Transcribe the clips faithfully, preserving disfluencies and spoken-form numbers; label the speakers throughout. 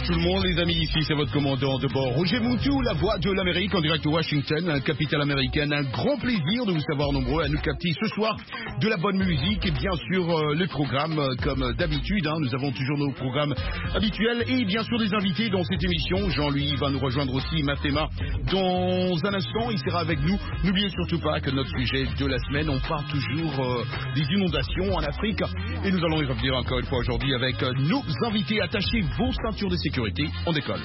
Speaker 1: tout le monde, les amis, ici c'est votre commandant de bord, Roger Moutou, la voix de l'Amérique en direct de Washington, capitale américaine. Un grand plaisir de vous savoir nombreux à nous capter ce soir de la bonne musique et bien sûr euh, le programme euh, comme d'habitude. Hein, nous avons toujours nos programmes habituels et bien sûr des invités dans cette émission. Jean-Louis va nous rejoindre aussi, Mathéma, dans un instant, il sera avec nous. N'oubliez surtout pas que notre sujet de la semaine, on parle toujours euh, des inondations en Afrique et nous allons y revenir encore une fois aujourd'hui avec euh, nos invités. Attachez vos ceintures de sécurité, on décolle.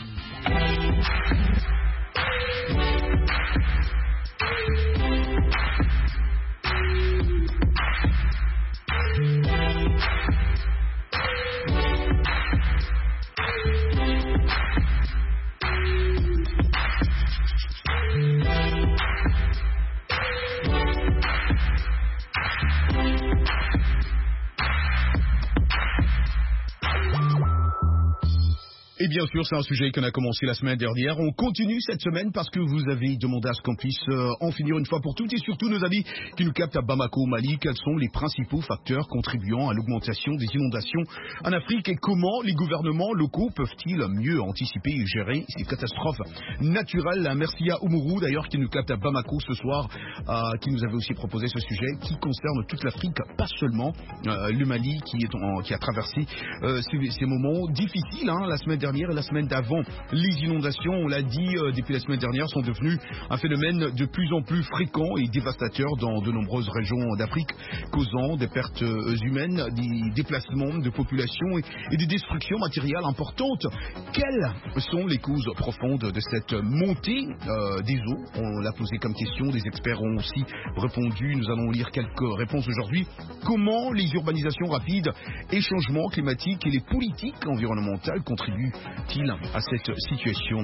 Speaker 1: Et bien sûr, c'est un sujet qu'on a commencé la semaine dernière. On continue cette semaine parce que vous avez demandé à ce qu'on puisse euh, en finir une fois pour toutes. Et surtout, nos amis qui nous captent à Bamako, au Mali, quels sont les principaux facteurs contribuant à l'augmentation des inondations en Afrique et comment les gouvernements locaux peuvent-ils mieux anticiper et gérer ces catastrophes naturelles. Merci à Oumourou, d'ailleurs, qui nous capte à Bamako ce soir, euh, qui nous avait aussi proposé ce sujet qui concerne toute l'Afrique, pas seulement euh, le Mali qui, est en, qui a traversé euh, ces, ces moments difficiles hein, la semaine dernière. Et la semaine d'avant, les inondations, on l'a dit euh, depuis la semaine dernière, sont devenues un phénomène de plus en plus fréquent et dévastateur dans de nombreuses régions d'Afrique, causant des pertes humaines, des déplacements de population et, et des destructions matérielles importantes. Quelles sont les causes profondes de cette montée euh, des eaux? On l'a posé comme question, des experts ont aussi répondu. Nous allons lire quelques réponses aujourd'hui. Comment les urbanisations rapides et changements climatiques et les politiques environnementales contribuent-ils à cette situation?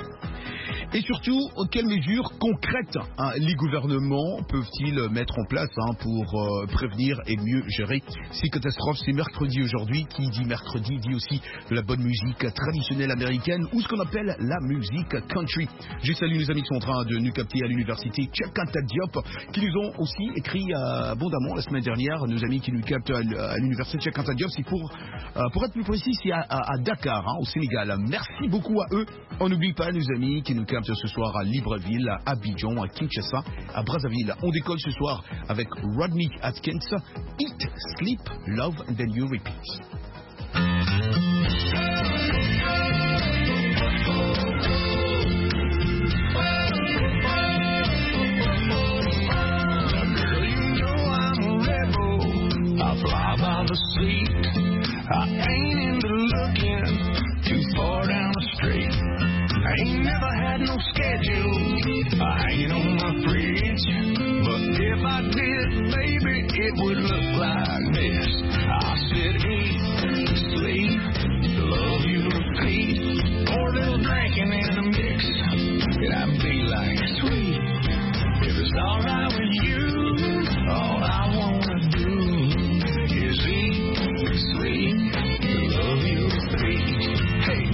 Speaker 1: Et surtout, quelles mesures concrètes hein, les gouvernements peuvent-ils mettre en place hein, pour euh, prévenir et mieux gérer ces catastrophes? C'est mercredi aujourd'hui. Qui dit mercredi dit aussi de la bonne musique traditionnelle américaine ou ce qu'on appelle la musique country. Je salue nos amis qui sont en train de nous capter à l'université Cheikh Anta Diop, qui nous ont aussi écrit euh, abondamment la semaine dernière. Nos amis qui nous captent à, à l'université Cheikh Anta Diop, c'est pour, euh, pour être plus précis, c'est à, à, à Dakar, hein, au Sénégal. Merci beaucoup à eux. On n'oublie pas nos amis qui nous captent ce soir à Libreville, à Abidjan, à Kinshasa, à Brazzaville. On décolle ce soir avec Rodney Atkins, Eat, Sleep, Love and Then You Repeat.
Speaker 2: I fly by the seat. I ain't into looking too far down the street. I ain't never had no schedule hanging on my fridge. But if I did, baby, it would look like this. I said eat, sleep, love you, repeat. Pour a little drinking in the mix, and I'd be like sweet. If it's alright with you, all I wanna do is eat, sleep, love you, repeat. Hey.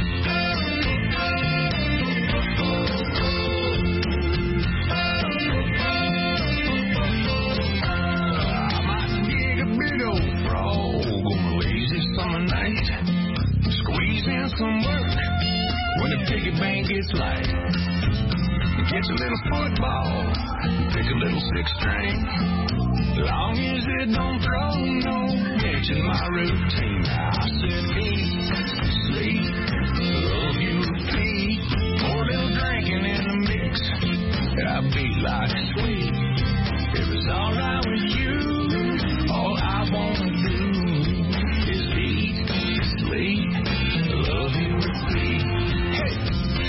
Speaker 2: Some work when the piggy bank gets light. Catch a little football, pick a little six string. Long as it don't throw no pitch in my routine. I said eat, sleep, love you, repeat. Pour a little drinking in the mix, and I'd be like sweet. If it's alright with you, all I wanna do is eat, sleep, love you, repeat. Hey,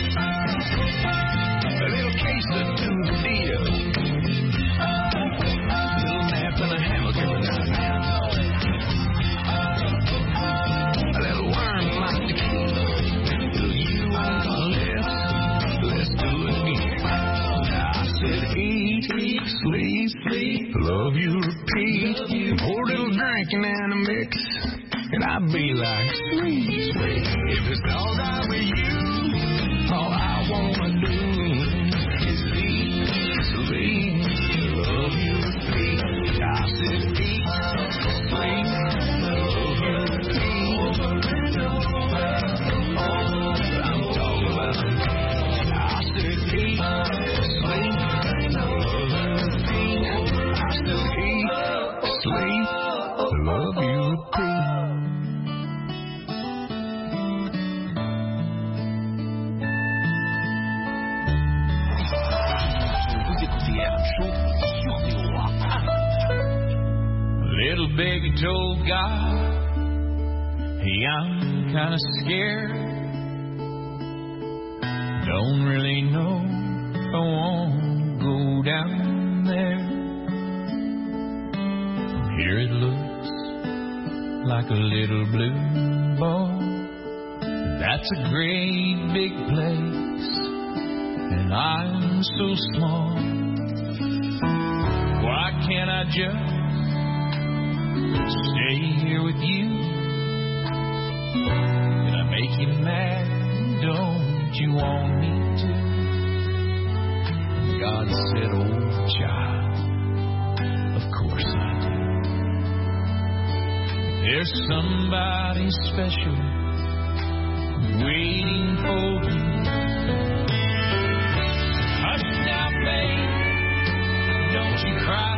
Speaker 2: a little case of tortilla, a little nap and a hammock every now and then. A little worm like tequila, a little you and less. Let's do it again. I said eat, eat, sleep, sleep, love you, repeat. Pour a little drinking and a mix, and I'd be like, sweet, sweet. If it's alright with you, all I wanna do is eat, sleep, love you, repeat. I said eat, sleep, love you, repeat. told God, hey, I'm kinda scared. Don't really know if I won't go down there. From here it looks like a little blue ball. That's a great big place, and I'm so small. Why can't I just stay here with you? Did I make you mad? Don't you want me to? And God said, oh child, of course I do. There's somebody special waiting for you. Hush now, babe, don't you cry.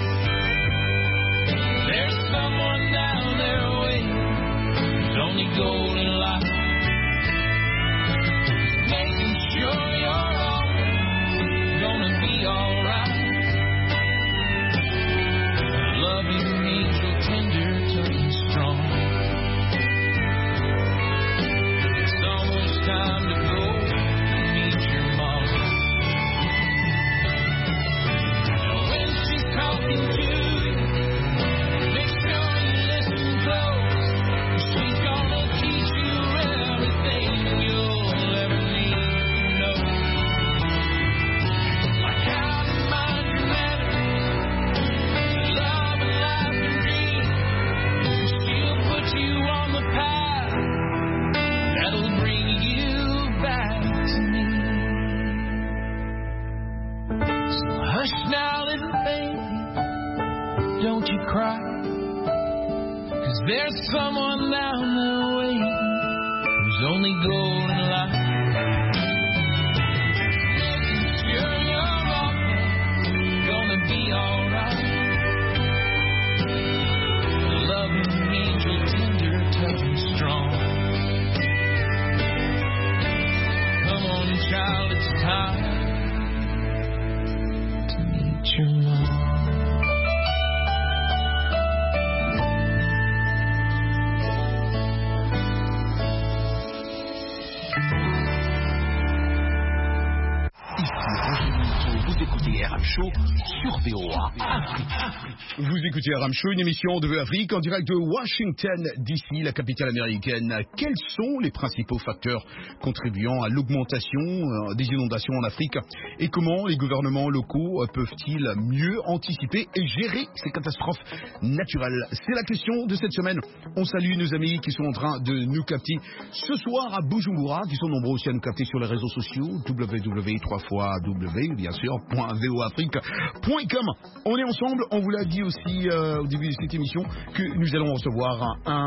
Speaker 2: There's someone down there waiting. There's only golden light. Making sure you're always gonna be alright. Love you means you're tender, tough and strong. It's almost time to go meet your mom. And when she's talking to you, make sure you listen close. She's gonna teach you everything you'll ever need to know. Like how to mind your manners, love and life and dreams. She'll put you on the path that'll bring you back to me. So hush now, little baby, don't you cry. 'Cause there's someone down there waiting who's only golden light. Making sure you're always gonna be alright. Love means you're tender, tough and strong. Come on, child, it's time to meet your mom.
Speaker 3: Vous écoutez R M Show sur V O A Afrique.
Speaker 1: Vous écoutez R M Show, une émission de V O A Afrique en direct de Washington, D C, la capitale américaine. Quels sont les principaux facteurs contribuant à l'augmentation euh, des inondations en Afrique et comment les gouvernements locaux euh, peuvent-ils mieux anticiper et gérer ces catastrophes naturelles? C'est la question de cette semaine. On salue nos amis qui sont en train de nous capter ce soir à Bujumbura, qui sont nombreux aussi à nous capter sur les réseaux sociaux, w w w trois fois w, bien sûr, point v o afrique point com. On est ensemble, on vous l'a dit aussi euh, au début de cette émission que nous allons recevoir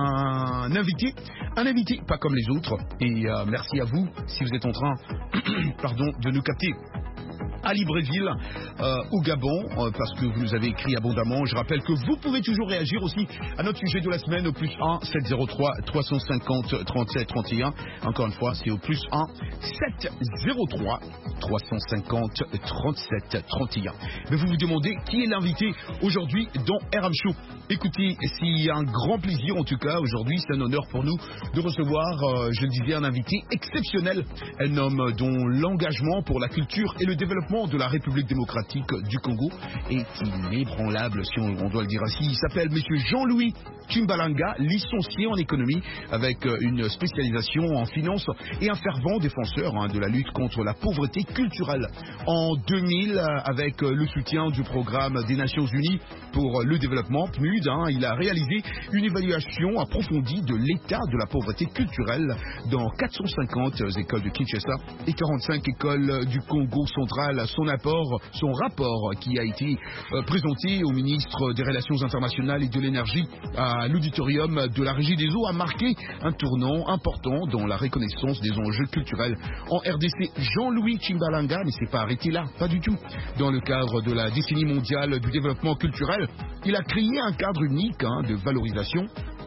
Speaker 1: un, un invité, un invité pas comme les autres, et euh, merci à vous si vous êtes en train pardon, de nous capter à Libreville, euh, au Gabon, euh, parce que vous nous avez écrit abondamment. Je rappelle que vous pouvez toujours réagir aussi à notre sujet de la semaine au plus un sept zéro trois trois cent cinquante trente-sept trente et un. Encore une fois, c'est au plus un sept zéro trois trois cent cinquante trente-sept trente et un. Mais vous vous demandez qui est l'invité aujourd'hui dans R M Show. Écoutez, c'est un grand plaisir en tout cas aujourd'hui, c'est un honneur pour nous de recevoir, euh, je le disais, un invité exceptionnel, un homme dont l'engagement pour la culture et le développement de la République démocratique du Congo est inébranlable, si on, on doit le dire ainsi. Il s'appelle Monsieur Jean-Louis Chimbalanga, licencié en économie avec une spécialisation en finance et un fervent défenseur hein, de la lutte contre la pauvreté culturelle. En deux mille, avec le soutien du programme des Nations Unies pour le développement, P N U D, hein, il a réalisé une évaluation approfondie de l'état de la pauvreté culturelle dans quatre cent cinquante écoles de Kinshasa et quarante-cinq écoles du Congo central. Son apport, son rapport qui a été euh, présenté au ministre des Relations internationales et de l'énergie à l'auditorium de la Régie des eaux a marqué un tournant important dans la reconnaissance des enjeux culturels en R D C. Jean-Louis Chimbalanga ne s'est pas arrêté là, pas du tout. Dans le cadre de la décennie mondiale du développement culturel, il a créé un cadre unique hein, de valorisation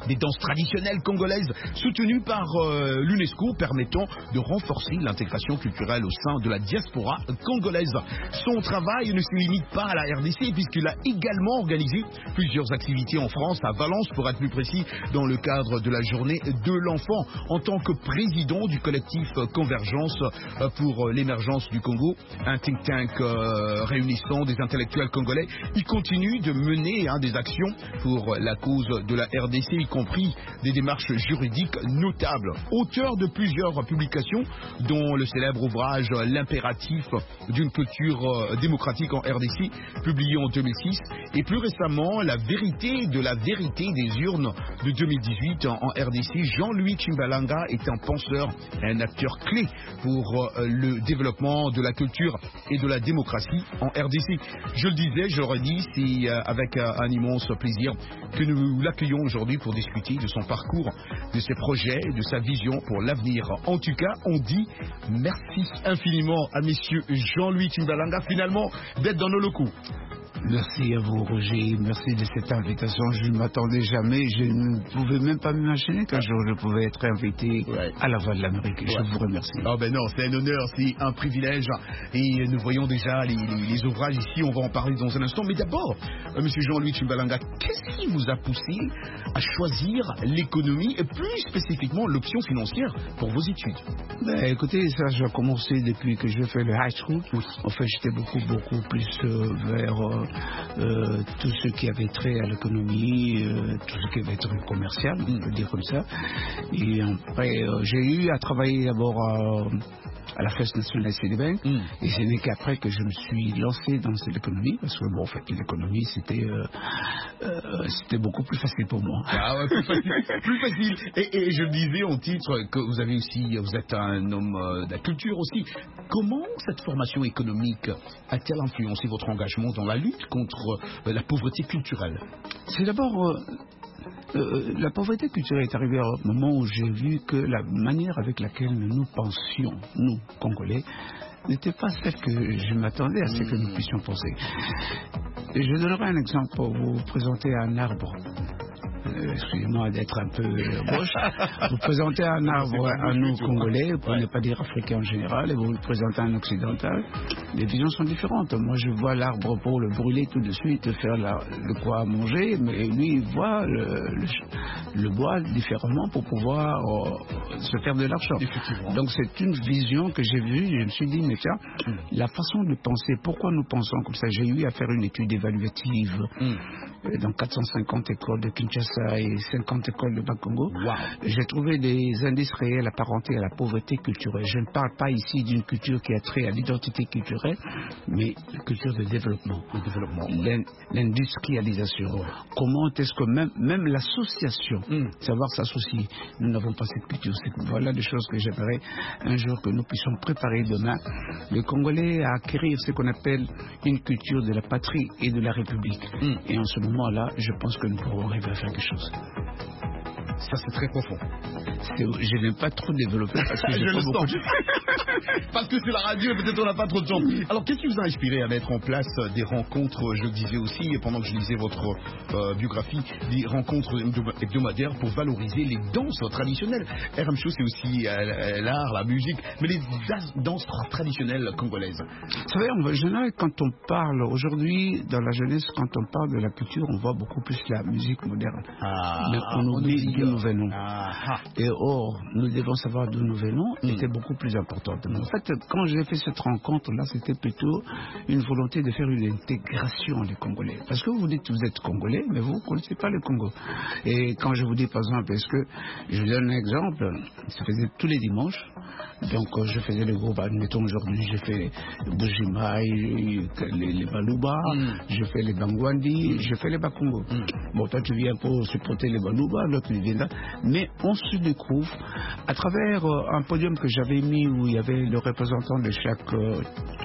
Speaker 1: des danses traditionnelles congolaises soutenues par euh, l'UNESCO permettant de renforcer l'intégration culturelle au sein de la diaspora congolaise. Son travail ne se limite pas à la R D C puisqu'il a également organisé plusieurs activités en France, à Valence pour être plus précis, dans le cadre de la journée de l'enfant. En tant que président du collectif Convergence pour l'émergence du Congo, un think tank euh, réunissant des intellectuels congolais, il continue de mener hein, des actions pour la cause de la R D C, y compris des démarches juridiques notables. Auteur de plusieurs publications, dont le célèbre ouvrage L'impératif d'une culture démocratique en R D C, publié en deux mille six, et plus récemment La vérité de la vérité des urnes de deux mille dix-huit en R D C. Jean-Louis Tshimbalanga est un penseur et un acteur clé pour le développement de la culture et de la démocratie en R D C. Je le disais, je l'aurais dit, c'est avec un immense plaisir que nous l'accueillons aujourd'hui pour discuter de son parcours, de ses projets, de sa vision pour l'avenir. En tout cas, on dit merci infiniment à messieurs Jean-Louis Tshimbalanga finalement d'être dans nos locaux.
Speaker 4: Merci à vous, Roger. Merci de cette invitation. Je ne m'attendais jamais. Je ne pouvais même pas m'imaginer qu'un jour je pouvais être invité ouais. à la Voix de l'Amérique. Ouais. Je vous remercie.
Speaker 1: Oh ben non, c'est un honneur, c'est un privilège. Et nous voyons déjà les, les, les ouvrages ici. On va en parler dans un instant. Mais d'abord, euh, monsieur Jean-Louis Tshimbalanga, qu'est-ce qui vous a poussé à choisir l'économie et plus spécifiquement l'option financière pour vos études?
Speaker 4: Ben, écoutez, ça, j'ai commencé depuis que je fais le high school. Oui. En fait, j'étais beaucoup, beaucoup plus euh, vers... Euh, Euh, tout ce qui avait trait à l'économie, euh, tout ce qui avait trait commercial, on peut dire comme ça. Et après, euh, j'ai eu à travailler d'abord à, à la First National Citibank, mm. et ce n'est qu'après que je me suis lancé dans cette économie, parce que bon, en fait, l'économie, c'était euh, euh, c'était beaucoup plus facile pour moi.
Speaker 1: Ah ouais, plus facile. plus facile. Et, et je disais en titre que vous avez aussi, vous êtes un homme euh, de la culture aussi. Comment cette formation économique a-t-elle influencé votre engagement dans la lutte contre euh, la pauvreté culturelle?
Speaker 4: C'est d'abord... Euh, Euh, la pauvreté culturelle est arrivée à un moment où j'ai vu que la manière avec laquelle nous pensions, nous, Congolais, n'était pas celle que je m'attendais à ce que nous puissions penser. Et je donnerai un exemple pour vous présenter un arbre. Euh, excusez-moi d'être un peu euh, gauche. Vous présentez un arbre à nous Congolais, pour ouais. ne pas dire africain en général, et vous le présentez à un occidental. Les visions sont différentes. Moi, je vois l'arbre pour le brûler tout de suite, faire la, le quoi à manger, mais lui, il voit le, le, le bois différemment pour pouvoir euh, se faire de l'argent. Donc, c'est une vision que j'ai vue. Je me suis dit, mais tiens, mm. la façon de penser, pourquoi nous pensons comme ça? J'ai eu à faire une étude évaluative mm. dans quatre cent cinquante écoles de Kinshasa et cinquante écoles de Bas-Congo. Wow. J'ai trouvé des indices réels apparentés à la pauvreté culturelle. Je ne parle pas ici d'une culture qui a trait à l'identité culturelle, mais la culture de développement, le développement, ouais. l'industrialisation. Ouais. Comment est-ce que même, même l'association, mm. savoir s'associer, nous n'avons pas cette culture. Voilà des choses que j'aimerais un jour que nous puissions préparer demain. Les Congolais à acquérir ce qu'on appelle une culture de la patrie et de la République. Mm. Et en ce moment-là, je pense que nous pourrons arriver à faire quelque chose.
Speaker 1: Ça, c'est très profond.
Speaker 4: Je n'aime pas trop développer parce que j'ai pas beaucoup de...
Speaker 1: Parce que c'est la radio et peut-être on n'a pas trop de temps. Alors, qu'est-ce qui vous a inspiré à mettre en place des rencontres, je le disais aussi, et pendant que je lisais votre euh, biographie, des rencontres hebdomadaires pour valoriser les danses traditionnelles? R M Show, c'est aussi euh, l'art, la musique, mais les danses traditionnelles congolaises.
Speaker 4: Vous savez, en général, quand on parle aujourd'hui, dans la jeunesse, quand on parle de la culture, on voit beaucoup plus la musique moderne.
Speaker 1: Ah,
Speaker 4: mais on oublie d'où nous venons.
Speaker 1: Ah, ah.
Speaker 4: Et or, nous devons savoir d'où nous venons,
Speaker 1: mm.
Speaker 4: était beaucoup plus importante. En fait, quand j'ai fait cette rencontre-là, c'était plutôt une volonté de faire une intégration des Congolais. Parce que vous dites que vous êtes Congolais, mais vous ne connaissez pas le Congo. Et quand je vous dis, par exemple, est-ce que, je vous donne un exemple, ça faisait tous les dimanches, donc je faisais le groupe, admettons aujourd'hui, j'ai fait Bujima, les, les Baluba, mm. je fais les Bangwandi, mm. je fais les Bakongo. Mm. Bon, toi tu viens pour supporter les Baluba, l'autre il vient là, mais on se découvre à travers euh, un podium que j'avais mis où il y avait le représentant de chaque euh,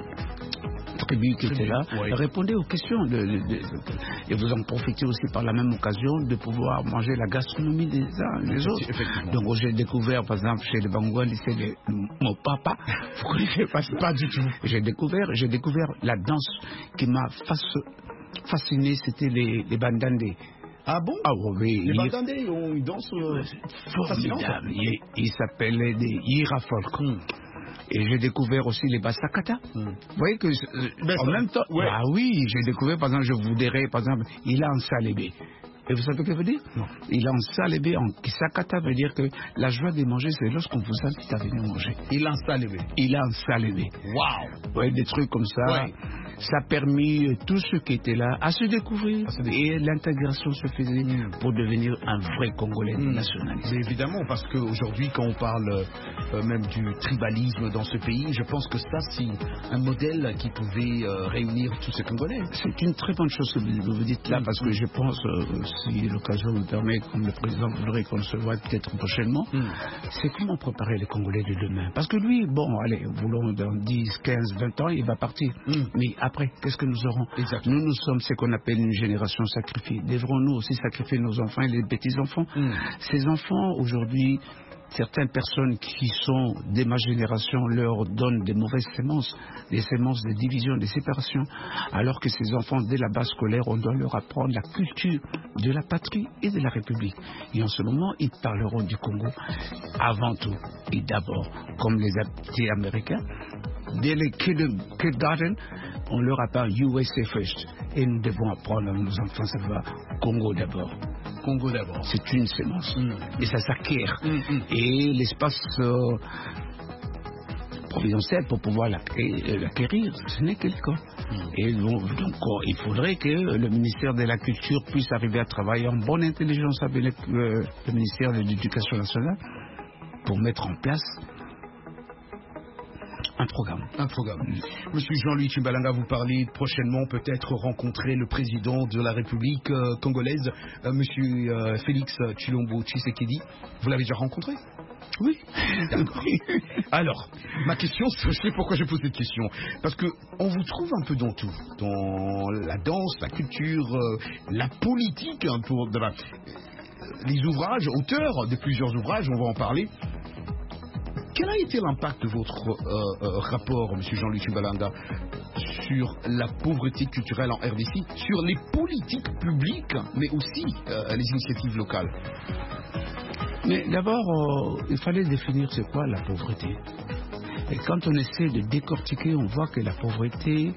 Speaker 4: tribu qui était là, oui. Répondez aux questions de, de, de, de, et vous en profitez aussi par la même occasion de pouvoir manger la gastronomie des uns des autres. Donc j'ai découvert par exemple chez les Bangwali, c'est le mon papa, vous connaissez pas, pas du tout. J'ai découvert, j'ai découvert la danse qui m'a fasciné, c'était les, les bandandés.
Speaker 1: Ah bon?
Speaker 4: Ah oui.
Speaker 1: Les
Speaker 4: il-
Speaker 1: Bagandais ont une danse euh, fascinante.
Speaker 4: Formidable. Il, il s'appelait des Irafolk.
Speaker 1: Hmm.
Speaker 4: Et j'ai découvert aussi les Bassakata.
Speaker 1: Hmm.
Speaker 4: Vous voyez que euh,
Speaker 1: Ben,
Speaker 4: en
Speaker 1: ça-
Speaker 4: même temps,
Speaker 1: ouais.
Speaker 4: ah oui, j'ai découvert par exemple, je vous dirais par exemple, il a un salébé. Et vous savez ce que ça veut dire?
Speaker 1: Non.
Speaker 4: Il a un salébé en Kisakata veut dire que la joie de manger, c'est lorsqu'on vous invite à venir manger.
Speaker 1: Il installe les
Speaker 4: Il a un salébé.
Speaker 1: Waouh!
Speaker 4: Ouais, des trucs comme ça.
Speaker 1: Ouais.
Speaker 4: Ça a permis euh, tous ceux qui étaient là à se découvrir.
Speaker 1: À se découvrir.
Speaker 4: Et l'intégration se faisait
Speaker 1: Mm.
Speaker 4: pour devenir un vrai Congolais
Speaker 1: Mm.
Speaker 4: nationaliste.
Speaker 1: Mais évidemment, parce qu'aujourd'hui, quand on parle euh, même du tribalisme dans ce pays, je pense que ça, c'est un modèle qui pouvait euh, réunir tous ces Congolais.
Speaker 4: C'est une très bonne chose que vous vous dites là,
Speaker 1: Mm.
Speaker 4: parce que je pense, euh, si l'occasion me permet, comme le président voudrait qu'on se voit peut-être prochainement,
Speaker 1: Mm.
Speaker 4: c'est comment préparer les Congolais de demain. Parce que lui, bon, allez, voulons dans dix, quinze, vingt ans, il va partir.
Speaker 1: Mm.
Speaker 4: Mais après, qu'est-ce que nous aurons?
Speaker 1: Exactement.
Speaker 4: Nous, nous sommes ce qu'on appelle une génération sacrifiée. Devrons-nous aussi sacrifier nos enfants et les petits-enfants?
Speaker 1: Mm.
Speaker 4: Ces enfants, aujourd'hui, certaines personnes qui sont de ma génération leur donnent des mauvaises sémences, des sémences de division, de séparation, alors que ces enfants, dès la base scolaire, on doit leur apprendre la culture de la patrie et de la République. Et en ce moment, ils parleront du Congo avant tout et d'abord, comme les petits Américains. Dès les kindergarten, on leur apprend U S A first. Et nous devons apprendre à nos enfants, ça va Congo d'abord.
Speaker 1: Congo d'abord.
Speaker 4: C'est une sémence.
Speaker 1: Mm.
Speaker 4: Et ça s'acquiert.
Speaker 1: Mm, mm.
Speaker 4: Et l'espace euh, providentiel pour pouvoir l'acqué- euh, l'acquérir, ce n'est que le cas.
Speaker 1: Mm.
Speaker 4: Et donc, donc, euh, il faudrait que le ministère de la Culture puisse arriver à travailler en bonne intelligence avec le, euh, le ministère de l'Éducation nationale pour mettre en place un programme.
Speaker 1: Un programme. Monsieur Jean-Louis Tchimbalanga, vous parlez prochainement peut-être rencontrer le président de la République euh, congolaise, euh, Monsieur euh, Félix Tshilombo Tshisekedi. Vous l'avez déjà rencontré?
Speaker 4: Oui.
Speaker 1: D'accord. Alors, ma question, je sais pourquoi je pose cette question. Parce que on vous trouve un peu dans tout. Dans la danse, la culture, euh, la politique, hein, pour de la- les ouvrages, auteurs de plusieurs ouvrages, on va en parler. Quel a été l'impact de votre euh, euh, rapport, M. Jean-Louis Tchimbalanga, sur la pauvreté culturelle en R D C, sur les politiques publiques, mais aussi euh, les initiatives locales?
Speaker 4: Mais d'abord, euh, il fallait définir c'est quoi la pauvreté. Et quand on essaie de décortiquer, on voit que la pauvreté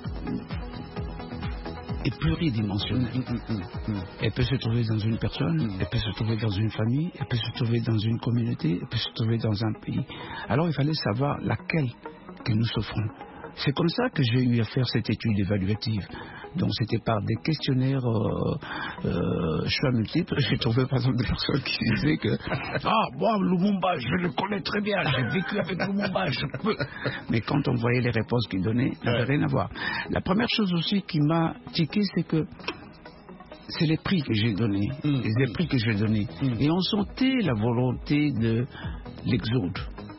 Speaker 4: est pluridimensionnelle.
Speaker 1: Mm, mm, mm, mm.
Speaker 4: Elle peut se trouver dans une personne,
Speaker 1: Mm.
Speaker 4: elle peut se trouver dans une famille, elle peut se trouver dans une communauté, elle peut se trouver dans un pays. Alors il fallait savoir laquelle que nous souffrons. C'est comme ça que j'ai eu à faire cette étude évaluative. Donc c'était par des questionnaires euh, euh, choix multiples. J'ai trouvé par exemple des personnes qui disaient que ah moi Lumumba je le connais très bien, j'ai vécu avec Lumumba, je peux. Mais quand on voyait les réponses qu'ils donnaient, ça n'avait rien à voir. La première chose aussi qui m'a tiqué, c'est que c'est les prix que j'ai donnés,
Speaker 1: Mm.
Speaker 4: les prix que j'ai donnés.
Speaker 1: Mm.
Speaker 4: Et on sentait la volonté de l'exode,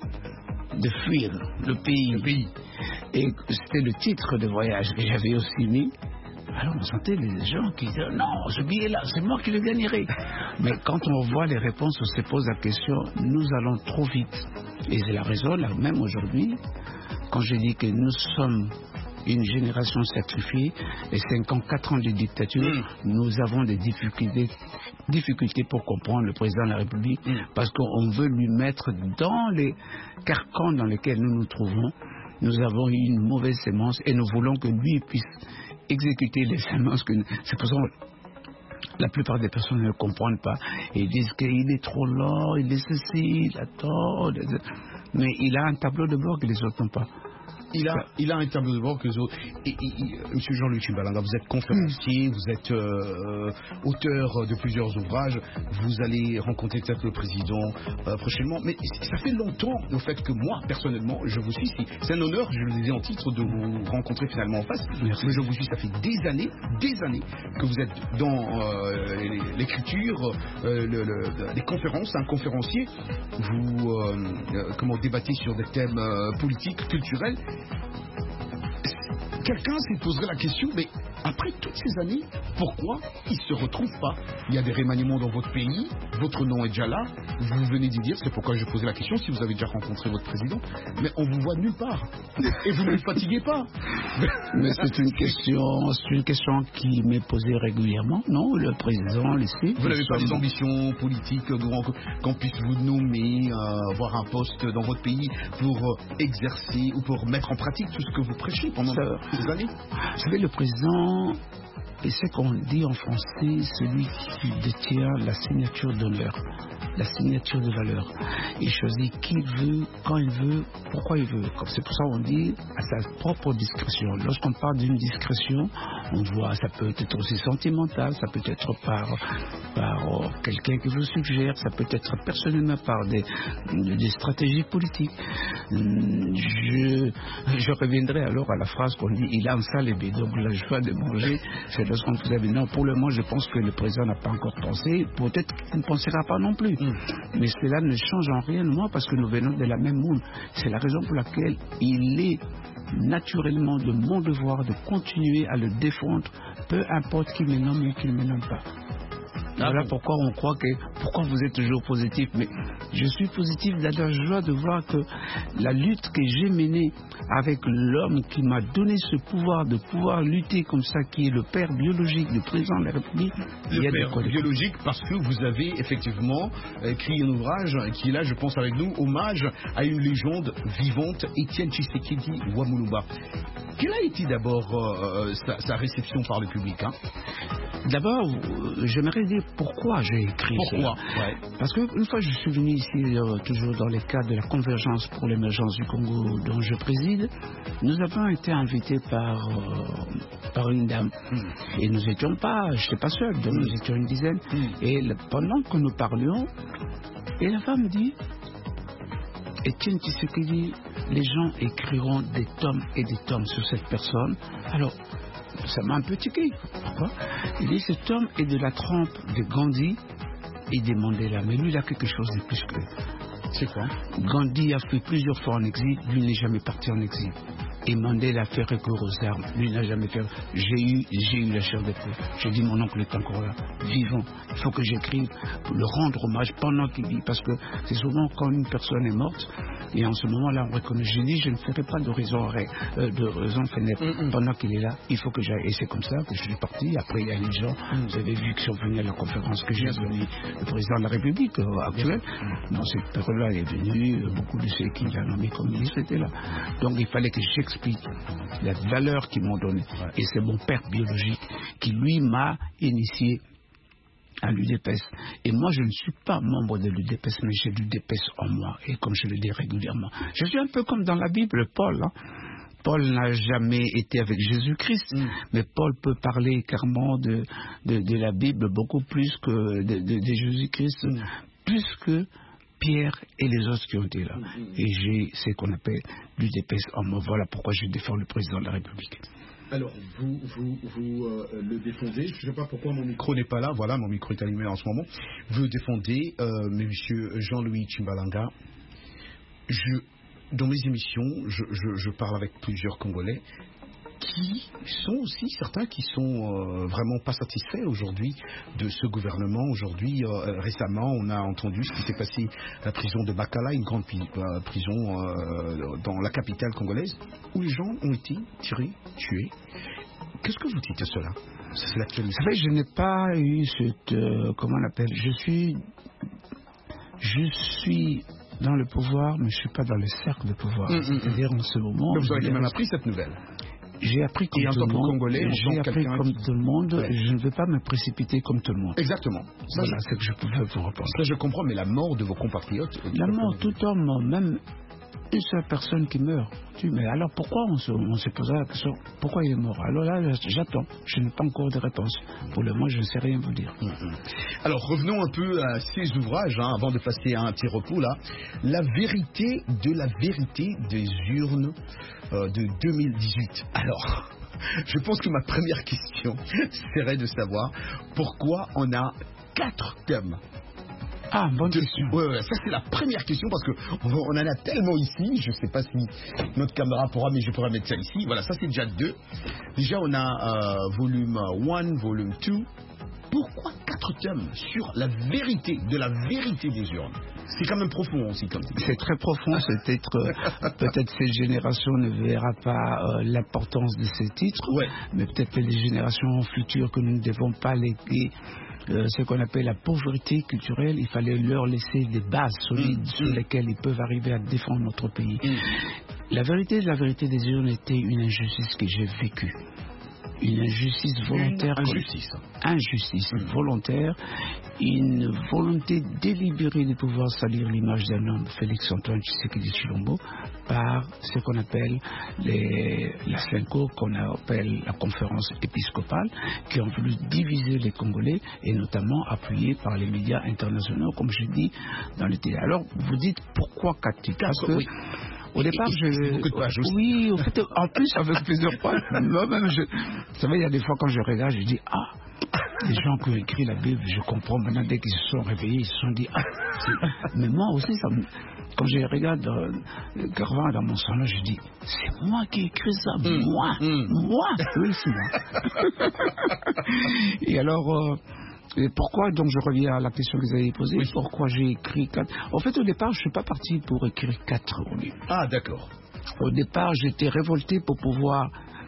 Speaker 4: de fuir le pays.
Speaker 1: Le pays.
Speaker 4: Et c'était le titre de voyage que j'avais aussi mis. Alors on sentait les gens qui disaient non, ce billet-là, c'est moi qui le gagnerai. Mais quand on voit les réponses, on se pose la question, nous allons trop vite. Et c'est la raison, là, même aujourd'hui, quand je dis que nous sommes une génération sacrifiée, et cinq ans, quatre ans de dictature,
Speaker 1: Mm.
Speaker 4: nous avons des difficultés, difficultés pour comprendre le président de la République,
Speaker 1: Mm.
Speaker 4: parce qu'on veut lui mettre dans les carcans dans lesquels nous nous trouvons. Nous avons eu une mauvaise sémence et nous voulons que lui puisse exécuter les sémences. Que nous... C'est pour ça que la plupart des personnes ne comprennent pas. Ils disent qu'il est trop lent, il est ceci, il attend. Mais il a un tableau de bord que les autres n'ont pas.
Speaker 1: Il a, il a un tableau de bord que les autres. Et, et, et, Monsieur Jean-Louis Tchimbalanga, vous êtes conférencier, vous êtes euh, auteur de plusieurs ouvrages, vous allez rencontrer peut-être le président euh, prochainement. Mais ça fait longtemps, au fait, que moi, personnellement, je vous suis. C'est un honneur, je le disais en titre, de vous rencontrer finalement en face.
Speaker 4: Merci.
Speaker 1: Mais je vous suis, ça fait des années, des années que vous êtes dans euh, l'écriture, euh, le, le, les conférences, un conférencier. Vous, euh, euh, comment débattez sur des thèmes euh, politiques, culturels. Quelqu'un s'est posé la question, mais après toutes ces années, pourquoi ils ne se retrouvent pas? Il y a des remaniements dans votre pays, votre nom est déjà là, vous venez d'y dire, c'est pourquoi je posais la question, si vous avez déjà rencontré votre président, mais on vous voit nulle part. Et vous ne le fatiguez pas.
Speaker 4: Mais c'est une question, c'est une question qui m'est posée régulièrement, non? Le président le sait.
Speaker 1: Vous n'avez pas des ambitions politiques qu'on puisse vous nommer, euh, avoir un poste dans votre pays pour euh, exercer ou pour mettre en pratique tout ce que vous prêchez pendant
Speaker 4: Ça,
Speaker 1: des années?
Speaker 4: Vous savez, le président, et c'est qu'on dit en français, celui qui détient la signature d'honneur, la signature de valeur. Il choisit qui il veut, quand il veut, pourquoi il veut. C'est pour ça qu'on dit à sa propre discrétion. Lorsqu'on parle d'une discrétion, on voit, ça peut être aussi sentimental, ça peut être par, par euh, quelqu'un qui vous suggère, ça peut être personnellement par des, des stratégies politiques. Je, je reviendrai alors à la phrase qu'on dit, il a un sale bébé, donc la joie de manger, c'est lorsqu'on vous dit, non, pour le moment, je pense que le président n'a pas encore pensé, peut-être qu'il ne pensera pas non plus. Mm. Mais cela ne change en rien, moi, parce que nous venons de la même monde. C'est la raison pour laquelle il est naturellement de mon devoir de continuer à le défendre, peu importe qui me nomme ou qui ne me nomme pas. Voilà pourquoi on croit que, pourquoi vous êtes toujours positif. Mais je suis positif de la joie de voir que la lutte que j'ai menée avec l'homme qui m'a donné ce pouvoir de pouvoir lutter comme ça, qui est le père biologique du président de la République.
Speaker 1: Le père biologique, parce que vous avez effectivement écrit un ouvrage qui est là, je pense, avec nous, hommage à une légende vivante, Étienne Tshisekedi Wamuluba. Quelle a été d'abord euh, sa, sa réception par le public, hein?
Speaker 4: D'abord, j'aimerais dire pourquoi j'ai écrit
Speaker 1: pourquoi
Speaker 4: ça. Ouais. Parce qu'une fois je suis venu ici, euh, toujours dans le cadre de la convergence pour l'émergence du Congo dont je préside, nous avons été invités par, euh, par une dame. Mm. Et nous n'étions pas, je n'étais pas seul, donc mm. nous étions une dizaine. Mm. Et le, pendant que nous parlions, et la femme dit, Étienne Tshisekedi, les gens écriront des tomes et des tomes sur cette personne. Alors, ça m'a un peu tiqué. Pourquoi? Il dit cet homme est de la trempe de Gandhi et de Mandela. Mais lui, il a quelque chose de plus que.
Speaker 1: C'est quoi?
Speaker 4: Gandhi a fait plusieurs fois en exil, lui n'est jamais parti en exil. Et Mandela a fait recours aux armes, lui n'a jamais fait. J'ai eu, j'ai eu la chair de poule. J'ai dit mon oncle est encore là, vivant. Il faut que j'écrive pour le rendre hommage pendant qu'il vit, parce que c'est souvent quand une personne est morte, et en ce moment-là on reconnaît. J'ai dit je ne ferai pas de raison, euh, de raison fenêtre mm -mm. pendant qu'il est là. Il faut que j'aille. Et c'est comme ça que je suis parti. Après il y a les gens, mm. vous avez vu qui sont venus à la conférence que j'ai donnée, le président de la République euh, actuel. Mm. Dans cette période-là, il est venu, euh, beaucoup de ceux qui l'ont nommé comme ministre étaient là. Donc il fallait que j'explique la valeur qu'ils m'ont donnée. Ouais. Et c'est mon père biologique qui, lui, m'a initié à l'U D P S. Et moi, je ne suis pas membre de l'U D P S, mais j'ai l'U D P S en moi. Et comme je le dis régulièrement, je suis un peu comme dans la Bible, Paul. Hein. Paul n'a jamais été avec Jésus-Christ, mm. mais Paul peut parler carrément de, de, de la Bible beaucoup plus que de, de, de Jésus-Christ, mm. plus que Pierre et les autres qui ont été là. Mm-hmm. Et j'ai ce qu'on appelle l'U D P S en moi. Voilà pourquoi je défends le président de la République.
Speaker 1: Alors, vous, vous, vous euh, le défendez. Je ne sais pas pourquoi mon micro n'est pas là. Voilà, mon micro est allumé en ce moment. Vous le défendez, euh, mais monsieur Jean-Louis Tchimbalanga. Je, dans mes émissions, je, je, je parle avec plusieurs Congolais qui sont aussi certains qui sont euh, vraiment pas satisfaits aujourd'hui de ce gouvernement. Aujourd'hui, euh, récemment, on a entendu ce qui s'est passé à la prison de Bakala, une grande pi- euh, prison euh, dans la capitale congolaise, où les gens ont été tirés, tués. Qu'est-ce que vous dites de cela? C'est l'actualité.
Speaker 4: Vous savez, je n'ai pas eu cette... Euh, comment on appelle? Je suis... Je suis... dans le pouvoir, mais je ne suis pas dans le cercle de pouvoir. Mmh, C'est-à-dire en ce moment...
Speaker 1: Mais vous avez quand même appris cette nouvelle.
Speaker 4: J'ai appris comme tout le monde.
Speaker 1: Congolais,
Speaker 4: j'ai appris comme
Speaker 1: qui...
Speaker 4: tout le monde.
Speaker 1: Ouais.
Speaker 4: Je ne veux pas me précipiter comme tout le monde.
Speaker 1: Exactement. Ça,
Speaker 4: voilà
Speaker 1: je...
Speaker 4: ce que je pouvais vous répondre.
Speaker 1: Ça, je comprends, mais la mort de vos compatriotes.
Speaker 4: La mort, tout homme, même une seule personne qui meurt. Mais alors pourquoi on se, on se posera la question? Pourquoi il est mort? Alors là, j'attends. Je n'ai pas encore de réponse. Pour le moment, je ne sais rien vous dire.
Speaker 1: Mm-hmm. Alors revenons un peu à ces ouvrages, hein, avant de passer à un petit repos là. La vérité de la vérité des urnes euh, de deux mille dix-huit. Alors. Je pense que ma première question serait de savoir pourquoi on a quatre thèmes.
Speaker 4: Ah, bonne
Speaker 1: de...
Speaker 4: question.
Speaker 1: Ouais, ouais, ça c'est la première question parce que on on en a tellement ici. Je sais pas si notre caméra pourra, mais je pourrais mettre ça ici. Voilà, ça c'est déjà deux. Déjà on a euh, volume un, volume deux. Pourquoi quatre tomes sur la vérité, de la vérité des urnes? C'est quand même profond aussi comme ça.
Speaker 4: C'est très profond, peut-être euh, peut-être cette génération ne verra pas euh, l'importance de ces titres,
Speaker 1: Ouais.
Speaker 4: mais peut-être que les générations futures que nous ne devons pas léguer euh, ce qu'on appelle la pauvreté culturelle, il fallait leur laisser des bases solides
Speaker 1: Mmh,
Speaker 4: sur
Speaker 1: mmh.
Speaker 4: lesquelles ils peuvent arriver à défendre notre pays.
Speaker 1: Mmh.
Speaker 4: La vérité, la vérité des urnes était une injustice que j'ai vécue. Une injustice volontaire.
Speaker 1: Une injustice.
Speaker 4: Injustice
Speaker 1: Mmh.
Speaker 4: volontaire, une volonté délibérée de pouvoir salir l'image d'un homme, Félix Antoine Tshisekedi Tshilombo, par ce qu'on appelle les, la CENCO, qu'on appelle la conférence épiscopale, qui ont voulu diviser les Congolais et notamment appuyés par les médias internationaux, comme je dis dans le télé. Alors, vous dites pourquoi quatre titres? Parce que
Speaker 1: oui.
Speaker 4: au départ, je.
Speaker 1: Beaucoup de pages aussi.
Speaker 4: Oui, au fait, en plus, avec plusieurs pages. Moi-même, je. Vous savez, il y a des fois quand je regarde, je dis ah, les gens qui ont écrit la Bible, je comprends maintenant dès qu'ils se sont réveillés, ils se sont dit ah. c'est- Mais moi aussi, ça me... quand je regarde euh, Garvin dans mon salon, je dis c'est moi qui ai écrit ça,
Speaker 1: Mm,
Speaker 4: moi,
Speaker 1: mm.
Speaker 4: moi, oui, c'est moi. Et alors. Euh, Et pourquoi, donc je reviens à la question que vous avez posée,
Speaker 1: Oui.
Speaker 4: pourquoi j'ai écrit quatre. En fait, au départ, je ne suis pas parti pour écrire quatre volumes.
Speaker 1: Ah, d'accord.
Speaker 4: Au départ, j'étais révolté pour pouvoir.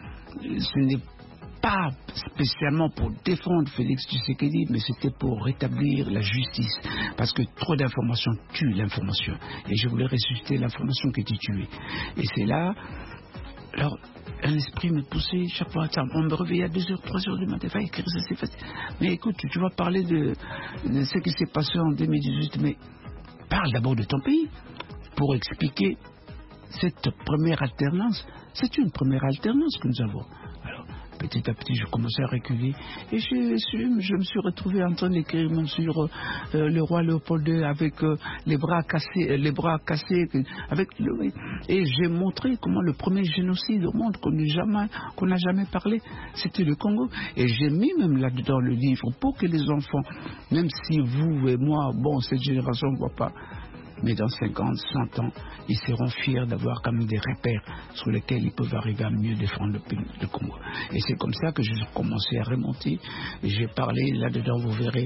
Speaker 4: Ce n'est pas spécialement pour défendre Félix Tshisekedi, mais c'était pour rétablir la justice. Parce que trop d'informations tuent l'information. Et je voulais ressusciter l'information qui était tuée. Et c'est là. Alors, un esprit me poussait chaque fois. On me réveillait à deux heures, trois heures du matin. Il fallait écrire ça, c'est facile. Mais écoute, tu vas parler de, de ce qui s'est passé en deux mille dix-huit, mais parle d'abord de ton pays pour expliquer cette première alternance. C'est une première alternance que nous avons. Alors, petit à petit, je commençais à reculer et je, je, je me suis retrouvé en train d'écrire même sur euh, le roi Léopold deux avec euh, les bras cassés, euh, les bras cassés, avec le, et j'ai montré comment le premier génocide au monde qu'on n'a jamais, qu'on n'a jamais parlé, c'était le Congo. Et j'ai mis même là-dedans le livre pour que les enfants, même si vous et moi, bon, cette génération ne voit pas. Mais dans cinquante, cent ans, ils seront fiers d'avoir quand même des repères sur lesquels ils peuvent arriver à mieux défendre le pays, le Congo. Et c'est comme ça que j'ai commencé à remonter. Et j'ai parlé, là-dedans, vous verrez,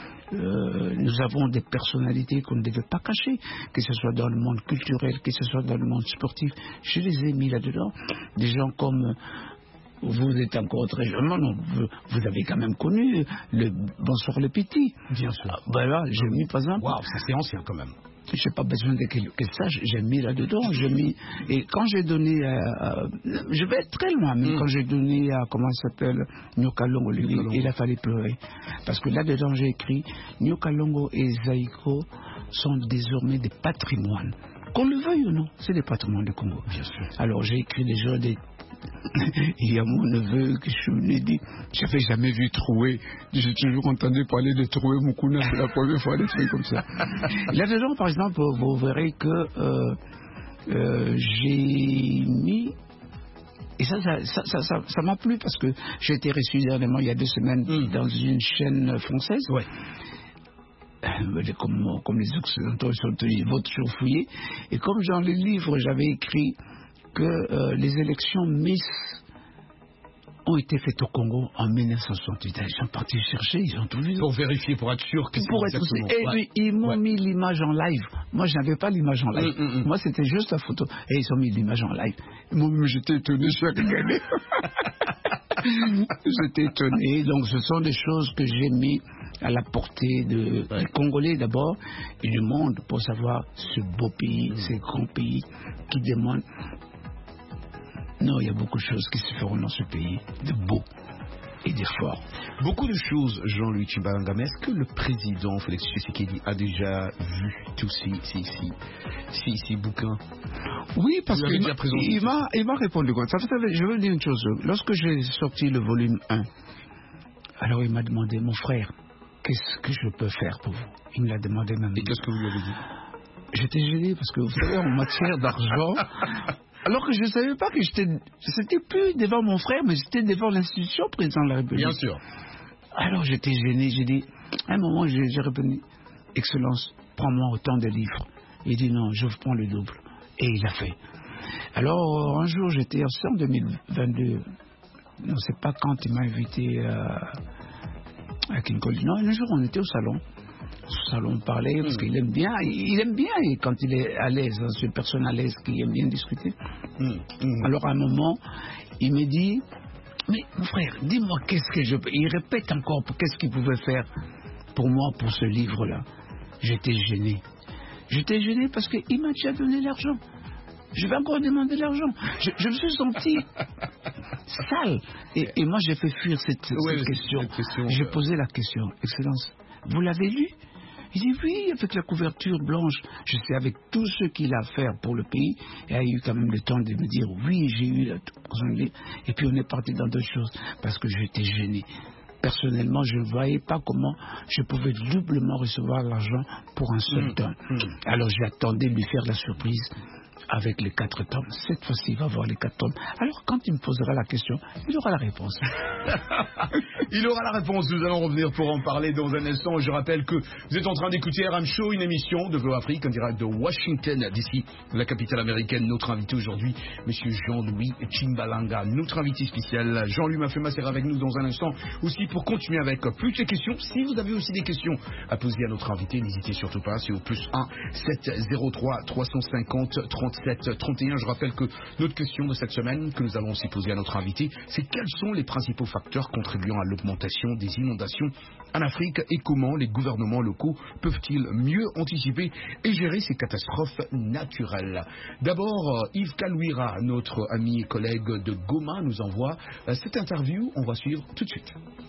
Speaker 4: euh, nous avons des personnalités qu'on ne devait pas cacher, que ce soit dans le monde culturel, que ce soit dans le monde sportif. Je les ai mis là-dedans. Des gens comme... Vous êtes encore très jeune, non, vous, vous avez quand même connu le Bonsoir le Petit.
Speaker 1: Bien sûr.
Speaker 4: Ah, voilà, j'ai mis par exemple...
Speaker 1: Waouh, ça c'est ancien quand même.
Speaker 4: Je n'ai pas besoin de que, que ça, j'ai mis là-dedans, j'ai mis, et quand j'ai donné, à, à, je vais être très loin, même
Speaker 1: Mm.
Speaker 4: quand j'ai donné à, comment ça s'appelle, Nyokalongo, lui,
Speaker 1: Nyokalongo.
Speaker 4: il a fallu pleurer. Parce que là-dedans, j'ai écrit, Nyokalongo et Zaïko sont désormais des patrimoines. Qu'on le veuille ou non, c'est des patrimoines du Congo.
Speaker 1: Bien sûr.
Speaker 4: Alors j'ai écrit déjà des... Il y a mon neveu que je lui ai dit, j'avais jamais vu Troué. J'ai toujours entendu parler de Troué Mukuna, c'est la première fois, des trucs comme ça. Là-dedans, par exemple, vous verrez que euh, euh, j'ai mis... Et ça, ça, ça, ça, ça, ça m'a plu parce que j'ai été reçu dernièrement, il y a deux semaines,
Speaker 1: Mm.
Speaker 4: dans une chaîne française.
Speaker 1: Ouais.
Speaker 4: Euh, Comme, comme les Occidentaux sont, ils vont toujours fouiller. Et comme dans les livres, j'avais écrit que euh, les élections Miss ont été faites au Congo en mille neuf cent soixante-huit. Ils sont partis chercher, ils ont tout vu.
Speaker 1: Pour vérifier, pour être sûr que c'est
Speaker 4: Pour être
Speaker 1: exactement.
Speaker 4: Et
Speaker 1: Ouais.
Speaker 4: puis, ils m'ont
Speaker 1: Ouais.
Speaker 4: mis l'image en live. Moi, je n'avais pas l'image en live.
Speaker 1: Mm, mm, mm.
Speaker 4: Moi, c'était juste la photo. Et ils ont mis l'image en live. Moi-même, j'étais étonné, je suis regardé. J'étais étonné. Donc, ce sont des choses que j'ai mis à la portée de,
Speaker 1: Ouais.
Speaker 4: des Congolais d'abord et du monde pour savoir ce beau pays,
Speaker 1: Mm.
Speaker 4: ces grands pays qui demandent. Non, il y a beaucoup de choses qui se feront dans ce pays, de beau et de fort.
Speaker 1: Beaucoup de choses, Jean-Louis Tshimbalanga, mais est-ce que le président Félix Tshisekedi a déjà vu tous ces, ces, ces, ces, ces bouquins?
Speaker 4: Oui, parce
Speaker 1: Vous l'avez
Speaker 4: qu'il
Speaker 1: déjà
Speaker 4: m'a-
Speaker 1: présenté,
Speaker 4: il
Speaker 1: c'est
Speaker 4: m'a il m'a répondu. Quoi. Ça, ça, je veux dire une chose. Lorsque j'ai sorti le volume un, alors il m'a demandé, mon frère, qu'est-ce que je peux faire pour vous? Il me l'a demandé même.
Speaker 1: Et qu'est-ce que vous lui avez dit?
Speaker 4: J'étais gêné parce que vous savez, en matière d'argent, alors que je ne savais pas que j'étais, c'était plus devant mon frère, mais c'était devant l'institution président de la République.
Speaker 1: Bien sûr.
Speaker 4: Alors j'étais gêné, j'ai dit, à un moment j'ai j'ai répondu, Excellence, prends-moi autant de livres. Il dit non, je prends le double. Et il a fait. Alors, un jour, j'étais en deux mille vingt-deux, on ne sait pas quand il m'a invité à, à King Cole. Non, un jour, on était au salon. Au salon, on parlait, parce mmh. qu'il aime bien, il aime bien et quand il est à l'aise, hein, c'est une personne à l'aise qui aime bien discuter. Mmh. Mmh. Alors, à un moment, il me dit, mais mon frère, dis-moi qu'est-ce que je peux... Il répète encore qu'est-ce qu'il pouvait faire pour moi, pour ce livre-là. J'étais gêné. J'étais gêné parce qu'il m'a déjà donné l'argent. Je vais encore demander l'argent. Je, je me suis senti sale. Et, et moi, j'ai fait fuir cette, cette,
Speaker 1: ouais,
Speaker 4: cette question.
Speaker 1: Cette question
Speaker 4: j'ai
Speaker 1: euh...
Speaker 4: posé la question. Excellence, vous l'avez lu? Il dit oui, avec la couverture blanche. Je sais avec tout ce qu'il a à faire pour le pays. Et il a eu quand même le temps de me dire oui, j'ai eu la... Et puis on est parti dans d'autres choses parce que j'étais gêné. Personnellement, je ne voyais pas comment je pouvais doublement recevoir l'argent pour un seul mmh, tome. Mmh. Alors j'attendais de lui faire la surprise avec les quatre tomes. Cette fois-ci, il va avoir les quatre tomes. Alors quand il me posera la question, il aura la réponse.
Speaker 1: Il aura la réponse. Nous allons revenir pour en parler dans un instant. Je rappelle que vous êtes en train d'écouter R M Show, une émission de V O Afrique en direct de Washington, d'ici la capitale américaine. Notre invité aujourd'hui, Monsieur Jean-Louis Chimbalanga, notre invité spécial. Jean-Louis Mafema sera avec nous dans un instant aussi pour continuer avec plus de questions. Si vous avez aussi des questions à poser à notre invité, n'hésitez surtout pas. C'est au plus un sept zéro trois trois cent cinquante trente-sept trente et un. Je rappelle que notre question de cette semaine, que nous allons aussi poser à notre invité, c'est quels sont les principaux facteurs contribuant à l'augmentation des inondations en Afrique et comment les gouvernements locaux peuvent-ils mieux anticiper et gérer ces catastrophes naturelles. D'abord, Yves Kalouira, notre ami et collègue de Goma, nous envoie cette interview. On va suivre tout de suite.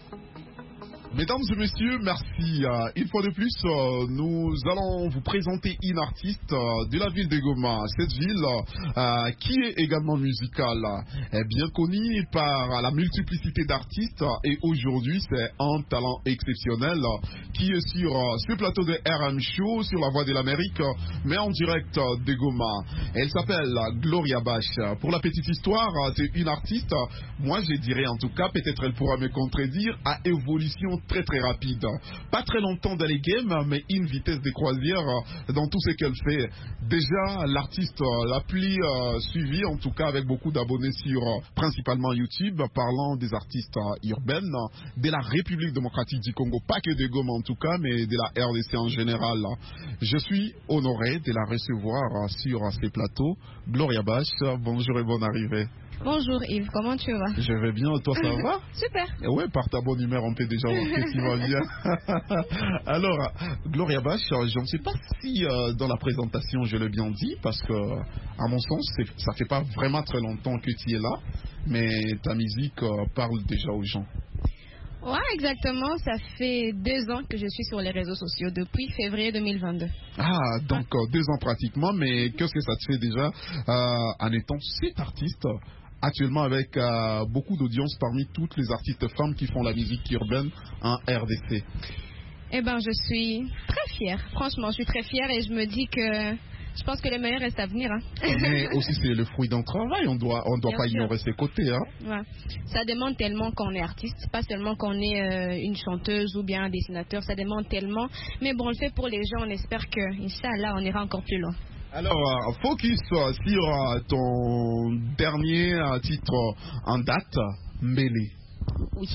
Speaker 5: Mesdames et messieurs, merci. Euh, une fois de plus, euh, nous allons vous présenter une artiste euh, de la ville de Goma. Cette ville euh, qui est également musicale, est bien connue par la multiplicité d'artistes et aujourd'hui c'est un talent exceptionnel qui est sur euh, ce plateau de R M Show, sur la Voix de l'Amérique, mais en direct euh, de Goma. Elle s'appelle Gloria Bash. Pour la petite histoire, c'est une artiste, moi je dirais en tout cas, peut-être elle pourra me contredire, à évolution très très rapide. Pas très longtemps dans les games, mais une vitesse de croisière dans tout ce qu'elle fait. Déjà, l'artiste la plus euh, suivie, en tout cas avec beaucoup d'abonnés sur euh, principalement YouTube, parlant des artistes euh, urbaines de la République démocratique du Congo, pas que de Goma en tout cas, mais de la R D C en général. Je suis honoré de la recevoir euh, sur euh, ces plateaux. Gloria Bash, bonjour et bonne arrivée.
Speaker 6: Bonjour Yves, comment tu vas?
Speaker 5: Je vais bien, toi ça va?
Speaker 6: Super.
Speaker 5: Ouais, par ta bonne humeur, on peut déjà voir que tu vas bien. Alors, Gloria Bash, je ne sais pas si euh, dans la présentation je l'ai bien dit, parce que, à mon sens, ça fait pas vraiment très longtemps que tu es là, mais ta musique euh, parle déjà aux gens.
Speaker 6: Ouais, exactement. Ça fait deux ans que je suis sur les réseaux sociaux, depuis février deux mille vingt-deux.
Speaker 5: Ah, donc ah. deux ans pratiquement, mais qu'est-ce que ça te fait déjà euh, en étant cet artiste actuellement avec euh, beaucoup d'audience parmi toutes les artistes femmes qui font la musique urbaine en R D C?
Speaker 6: Eh bien, je suis très fière. Franchement, je suis très fière et je me dis que je pense que le meilleur reste à venir. Hein.
Speaker 5: Mais aussi, c'est le fruit d'un travail. On doit, on doit pas sûr. ignorer ses côtés. Hein.
Speaker 6: Ouais. Ça demande tellement qu'on est artiste, pas seulement qu'on est euh, une chanteuse ou bien un dessinateur. Ça demande tellement. Mais bon, on le fait pour les gens. On espère que, Inch'Allah, on ira encore plus loin.
Speaker 5: Alors, focus sur ton dernier titre en date, Mbélé.
Speaker 6: Oui.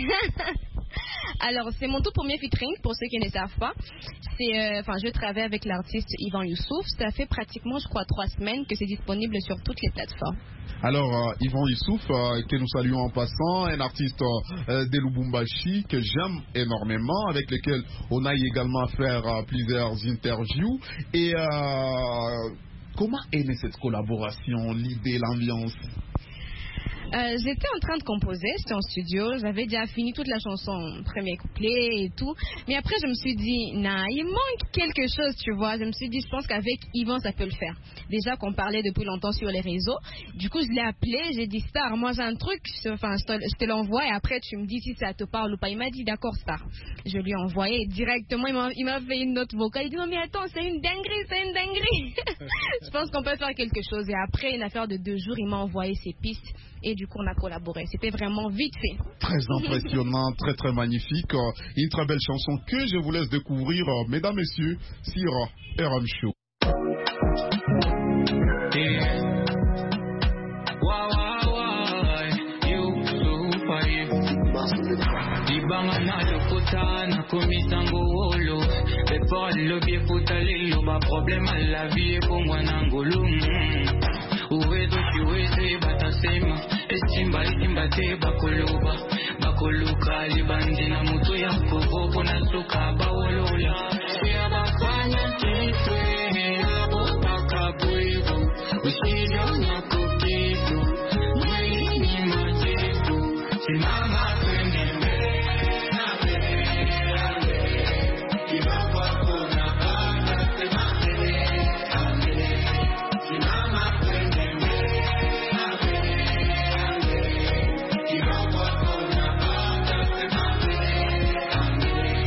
Speaker 6: Alors, c'est mon tout premier featuring, pour ceux qui ne savent pas. C'est, enfin, euh, je travaille avec l'artiste Yvan Youssouf. Ça fait pratiquement, je crois, trois semaines que c'est disponible sur toutes les plateformes.
Speaker 5: Alors, euh, Yvan Youssouf, euh, que nous saluons en passant, un artiste euh, de Lubumbashi que j'aime énormément, avec lequel on a également à faire euh, plusieurs interviews. Et euh, comment est née cette collaboration, l'idée, l'ambiance?
Speaker 6: Euh, j'étais en train de composer, j'étais en studio, j'avais déjà fini toute la chanson, premier couplet et tout, mais après je me suis dit, nah, il manque quelque chose, tu vois. Je me suis dit, je pense qu'avec Yvan ça peut le faire. Déjà qu'on parlait depuis longtemps sur les réseaux, du coup je l'ai appelé, j'ai dit, Star, moi j'ai un truc, enfin je te, je te l'envoie et après tu me dis si ça te parle ou pas. Il m'a dit, d'accord Star. Je lui ai envoyé directement, il m'a, il m'a fait une note vocale, il dit, non mais attends, c'est une dinguerie, c'est une dinguerie. Je pense qu'on peut faire quelque chose. Et après une affaire de deux jours, il m'a envoyé ses pistes et du coup on a collaboré. C'était vraiment vite fait.
Speaker 5: Très impressionnant, très très magnifique. Une très belle chanson que je vous laisse découvrir, mesdames, messieurs, sur R M Show.
Speaker 2: Yeah. Wow, wow, wow. You super, you. Ibanga na lokuta na kumisango wolo. Bepora lobie putalilo ba problema la vie ko mwana ngulu. Uwezo kiweze batasema estimba estimba te bakoloba bakoluka libandi na mutu yako bobo na suka bawolola. Ya bakanya kitwe abo bakabuivo. Ushija na kukitu mwili ni majitu. Simama twende mbele na mbele na mbele. Kibaba kuna banda sema mbele na mbele. Simama twende mbele na mbele na mbele. Kibaba kuna banda sema mbele na mbele.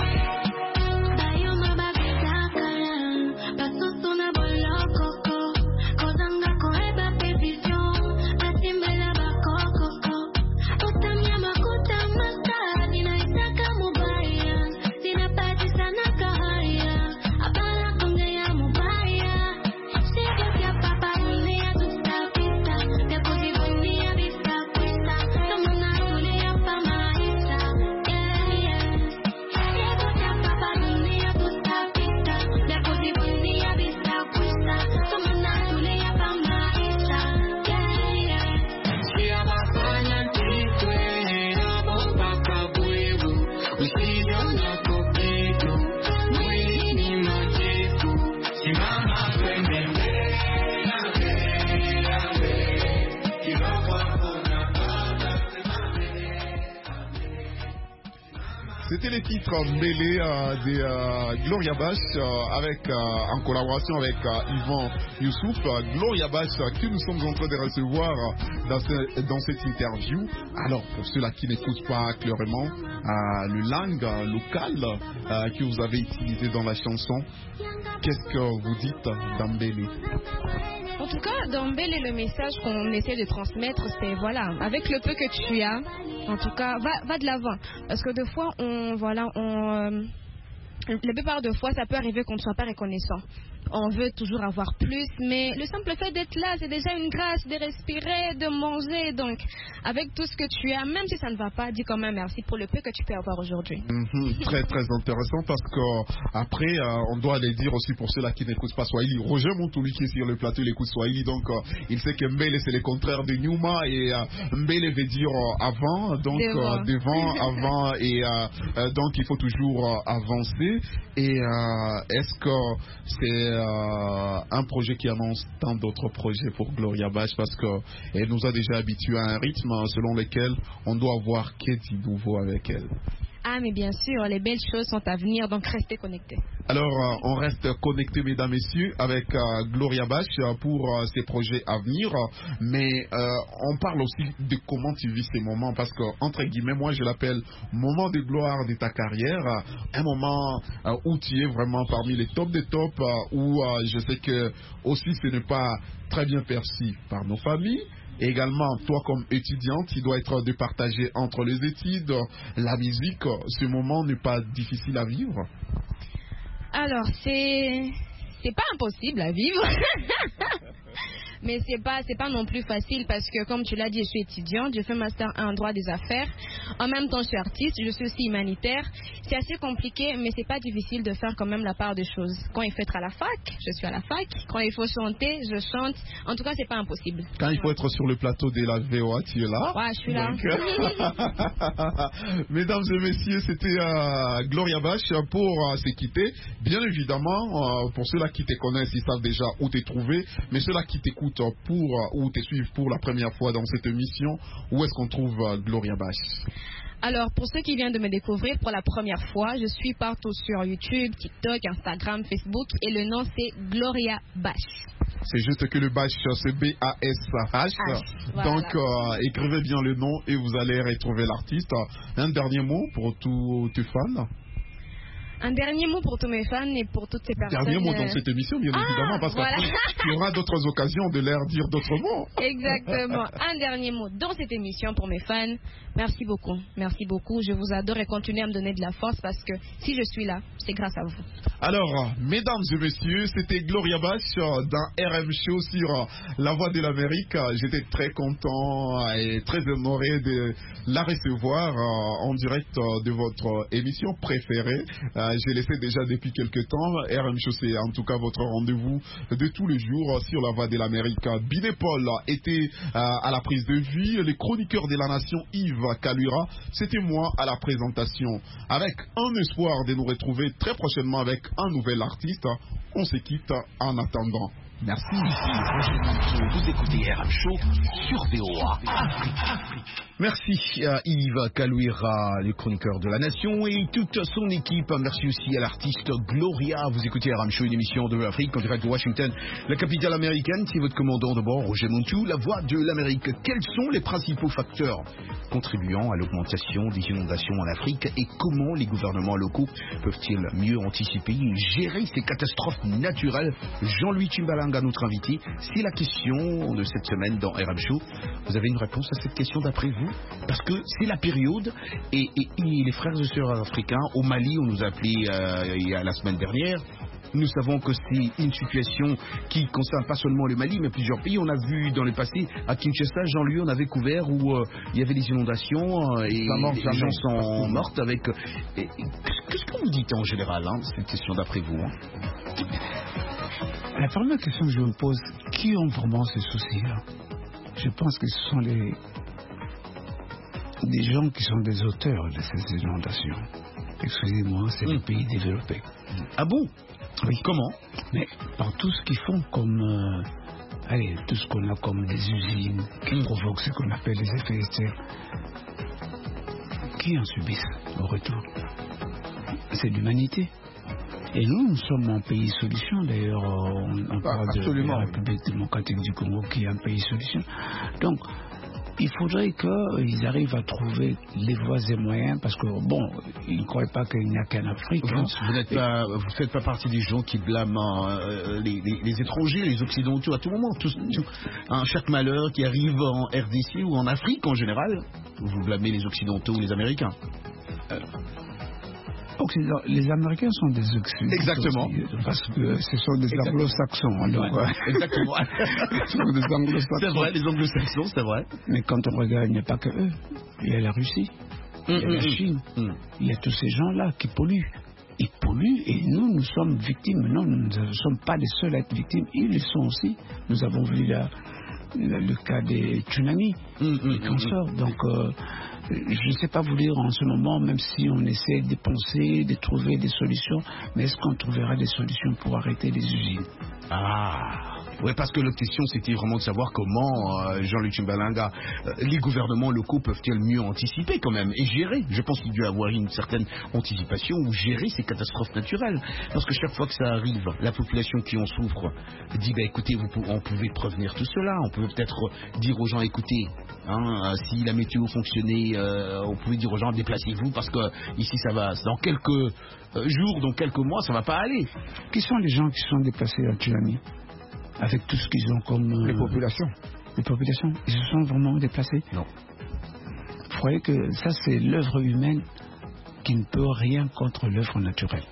Speaker 7: Bayo mababita kaya, basusu na bolokoko, kozanga koeba pevision, atimbela bakokoko, utamya makuta masa, dinaitaka mubaya, dinapati sana kahaya, abala kongea mubaya, sivyo vya papa dunia tutapita, vya kujivunia vitakwita, tomana dunia pa maisha, yeah, yeah. Sivyo vya papa dunia tutapita, vya kujivunia vitakwita, tomana dunia pa maisha, yeah, yeah.
Speaker 2: Ya bakanya kitwe abo bakabuivo. Ushija na kukitu mwili ni majitu. Simama twende mbele na mbele na mbele. Kibaba kuna banda sema mbele na mbele.
Speaker 5: C'était les titres mêlés euh, des euh, Gloria Bash euh, avec, euh, en collaboration avec euh, Yvan Youssouf. Euh, Gloria Bash euh, que nous sommes en train de recevoir euh, dans, ce- dans cette interview. Alors, pour ceux-là qui n'écoutent pas clairement euh, le langue euh, locale euh, que vous avez utilisé dans la chanson, qu'est-ce que vous dites d'Ambélé?
Speaker 6: En tout cas, dans Mbele, le message qu'on essaie de transmettre, c'est voilà, avec le peu que tu as, en tout cas, va, va de l'avant. Parce que des fois, on, voilà, on, euh, la plupart de fois, ça peut arriver qu'on ne soit pas reconnaissant. On veut toujours avoir plus, mais le simple fait d'être là, c'est déjà une grâce, de respirer, de manger. Donc, avec tout ce que tu as, même si ça ne va pas, dis quand même merci pour le peu que tu peux avoir aujourd'hui.
Speaker 5: Mhm, très très intéressant parce que après euh, on doit aller dire aussi pour ceux-là qui n'écoutent pas Swahili. Roger Montouli qui est sur le plateau, il écoute Swahili, donc euh, il sait que Mbele c'est le contraire de Nyuma et euh, Mbele veut dire euh, avant, donc
Speaker 6: Devant.
Speaker 5: euh, devant, avant et euh, euh, donc il faut toujours euh, avancer. Et euh, est-ce que c'est euh, un projet qui annonce tant d'autres projets pour Gloria Bash parce que elle nous a déjà habitués à un rythme selon lequel on doit avoir qu'est-ce de nouveau avec elle.
Speaker 6: Ah, mais bien sûr, les belles choses sont à venir, donc restez connectés.
Speaker 5: Alors, euh, on reste connectés, mesdames, messieurs, avec euh, Gloria Bash euh, pour euh, ces projets à venir. Mais euh, on parle aussi de comment tu vis ces moments, parce que, entre guillemets, moi, je l'appelle moment de gloire de ta carrière. euh, Un moment euh, où tu es vraiment parmi les tops des tops, euh, où euh, je sais que aussi ce n'est pas très bien perçu par nos familles. Et également, toi comme étudiante, il doit être de partager entre les études, la musique. Ce moment n'est pas difficile à vivre.
Speaker 6: Alors, c'est c'est pas impossible à vivre. Mais c'est pas c'est pas non plus facile parce que comme tu l'as dit, je suis étudiante, je fais master en droit des affaires. En même temps, je suis artiste, je suis aussi humanitaire. C'est assez compliqué, mais c'est pas difficile de faire quand même la part des choses. Quand il faut être à la fac, je suis à la fac. Quand il faut chanter, je chante. En tout cas, c'est pas impossible.
Speaker 5: Quand il faut être sur le plateau de la V O A, tu es là.
Speaker 6: Ouais, je suis là.
Speaker 5: Donc, mesdames et messieurs, c'était euh, Gloria Bash pour euh, se quitter. Bien évidemment, euh, pour ceux-là qui te connaissent, ils savent déjà où te trouver. Mais ceux-là qui t'écoutent pour euh, ou te suivent pour la première fois dans cette émission, où est-ce qu'on trouve euh, Gloria Bash?
Speaker 6: Alors, pour ceux qui viennent de me découvrir pour la première fois, je suis partout sur YouTube, TikTok, Instagram, Facebook et le nom c'est Gloria Bash.
Speaker 5: C'est juste que le Bash, c'est B A S H.
Speaker 6: Voilà.
Speaker 5: Donc, euh, écrivez bien le nom et vous allez retrouver l'artiste. Un dernier mot pour tous tes fans?
Speaker 6: Un dernier mot pour tous mes fans et pour toutes ces personnes.
Speaker 5: Dernier mot dans cette émission, bien
Speaker 6: ah,
Speaker 5: évidemment, parce
Speaker 6: voilà.
Speaker 5: qu'il y aura d'autres occasions de leur dire d'autres mots.
Speaker 6: Exactement. Un dernier mot dans cette émission pour mes fans. Merci beaucoup. Merci beaucoup. Je vous adore et continuez à me donner de la force parce que si je suis là, c'est grâce à vous.
Speaker 5: Alors, mesdames et messieurs, c'était Gloria Bach d'un R M Show sur La Voix de l'Amérique. J'étais très content et très honoré de la recevoir en direct de votre émission préférée. J'ai laissé déjà depuis quelques temps. R M Show, c'est en tout cas votre rendez-vous de tous les jours sur La Voix de l'Amérique. Binet Paul était à la prise de vue. Les chroniqueurs de la nation, Yves Kaluira, c'était moi à la présentation. Avec un espoir de nous retrouver très prochainement avec un nouvel artiste. On se quitte en attendant. Merci.
Speaker 3: Vous écoutez R M Show sur V O A Afrique.
Speaker 1: Merci à Yves Kaluira, le chroniqueur de la Nation, et toute son équipe. Merci aussi à l'artiste Gloria. Vous écoutez R M Show, une émission de l'Afrique en direct de Washington, la capitale américaine. C'est votre commandant de bord, Roger Montou, la voix de l'Amérique. Quels sont les principaux facteurs contribuant à l'augmentation des inondations en Afrique et comment les gouvernements locaux peuvent-ils mieux anticiper et gérer ces catastrophes naturelles? Jean-Louis Chimbalanga, notre invité, c'est la question de cette semaine dans R M Show. Vous avez une réponse à cette question d'après vous? Parce que c'est la période et, et, et les frères et sœurs africains au Mali, on nous a appelé euh, il y a la semaine dernière. Nous savons que c'est une situation qui concerne pas seulement le Mali, mais plusieurs pays. On a vu dans le passé, à Kinshasa, Jean-Louis, on avait couvert où euh, il y avait des inondations euh, et les gens sont morts avec... Et, et, qu'est-ce que vous dites en général, hein, cette question d'après vous, hein?
Speaker 4: La première question que je me pose, qui ont vraiment ces soucis-là? Je pense que ce sont les... des gens qui sont des auteurs de ces inondations. Excusez-moi, c'est mmh. les pays développés.
Speaker 1: Ah bon?
Speaker 4: Oui.
Speaker 1: Comment?
Speaker 4: Mais par tout ce qu'ils font comme... Euh, allez, tout ce qu'on a comme des usines qui mmh. provoquent ce qu'on appelle les effets de serre. Qui en subissent au retour? C'est l'humanité. Et nous, nous sommes un pays solution. D'ailleurs, on, on ah, parle absolument. de la République démocratique du Congo qui est un pays solution. Donc, il faudrait qu'ils arrivent à trouver les voies et moyens, parce que, bon, ils ne croient pas qu'il n'y a qu'en Afrique.
Speaker 1: Vous
Speaker 4: hein.
Speaker 1: ne pas, vous faites pas partie des gens qui blâment euh, les, les, les étrangers, les occidentaux à tout moment. Tout, tout, hein, chaque malheur qui arrive en R D C ou en Afrique en général, vous blâmez les occidentaux ou les Américains.
Speaker 4: Euh, Occident, les Américains sont des Occidentaux.
Speaker 1: Exactement.
Speaker 4: Aussi, parce que ce sont des anglo-saxons. Donc,
Speaker 1: ouais, exactement.
Speaker 4: Ce sont des anglo-saxons.
Speaker 1: C'est vrai, les anglo-saxons, c'est vrai.
Speaker 4: Mais quand on regarde, il n'y a pas que eux. Il y a la Russie, il y a la Chine, mm. il y a tous ces gens-là qui polluent. Ils polluent et nous, nous sommes victimes. Non, nous ne sommes pas les seuls à être victimes. Ils le sont aussi. Nous avons vu la, la, le cas des tsunamis, mm, des mm, cancers. Mm. Donc... Euh, je ne sais pas vous dire en ce moment, même si on essaie de penser, de trouver des solutions, mais est-ce qu'on trouvera des solutions pour arrêter les usines?
Speaker 1: Ah, oui, parce que l'autre question, c'était vraiment de savoir comment, euh, Jean-Luc Chimbalanga, euh, les gouvernements locaux peuvent-ils mieux anticiper quand même et gérer. Je pense qu'il doit y avoir une certaine anticipation ou gérer ces catastrophes naturelles. Parce que chaque fois que ça arrive, la population qui en souffre dit, bah, écoutez, vous, on pouvait prévenir tout cela. On pouvait peut-être dire aux gens, écoutez, hein, si la météo fonctionnait, euh, on pouvait dire aux gens, déplacez-vous parce que ici, ça va, dans quelques euh, jours, dans quelques mois, ça va pas aller.
Speaker 4: Qui sont les gens qui sont déplacés à Tsunami? Avec tout ce qu'ils ont comme... Euh,
Speaker 1: les populations.
Speaker 4: Les populations. Ils se sont vraiment déplacés?
Speaker 1: Non.
Speaker 4: Vous croyez que ça, c'est l'œuvre humaine qui ne peut rien contre l'œuvre naturelle?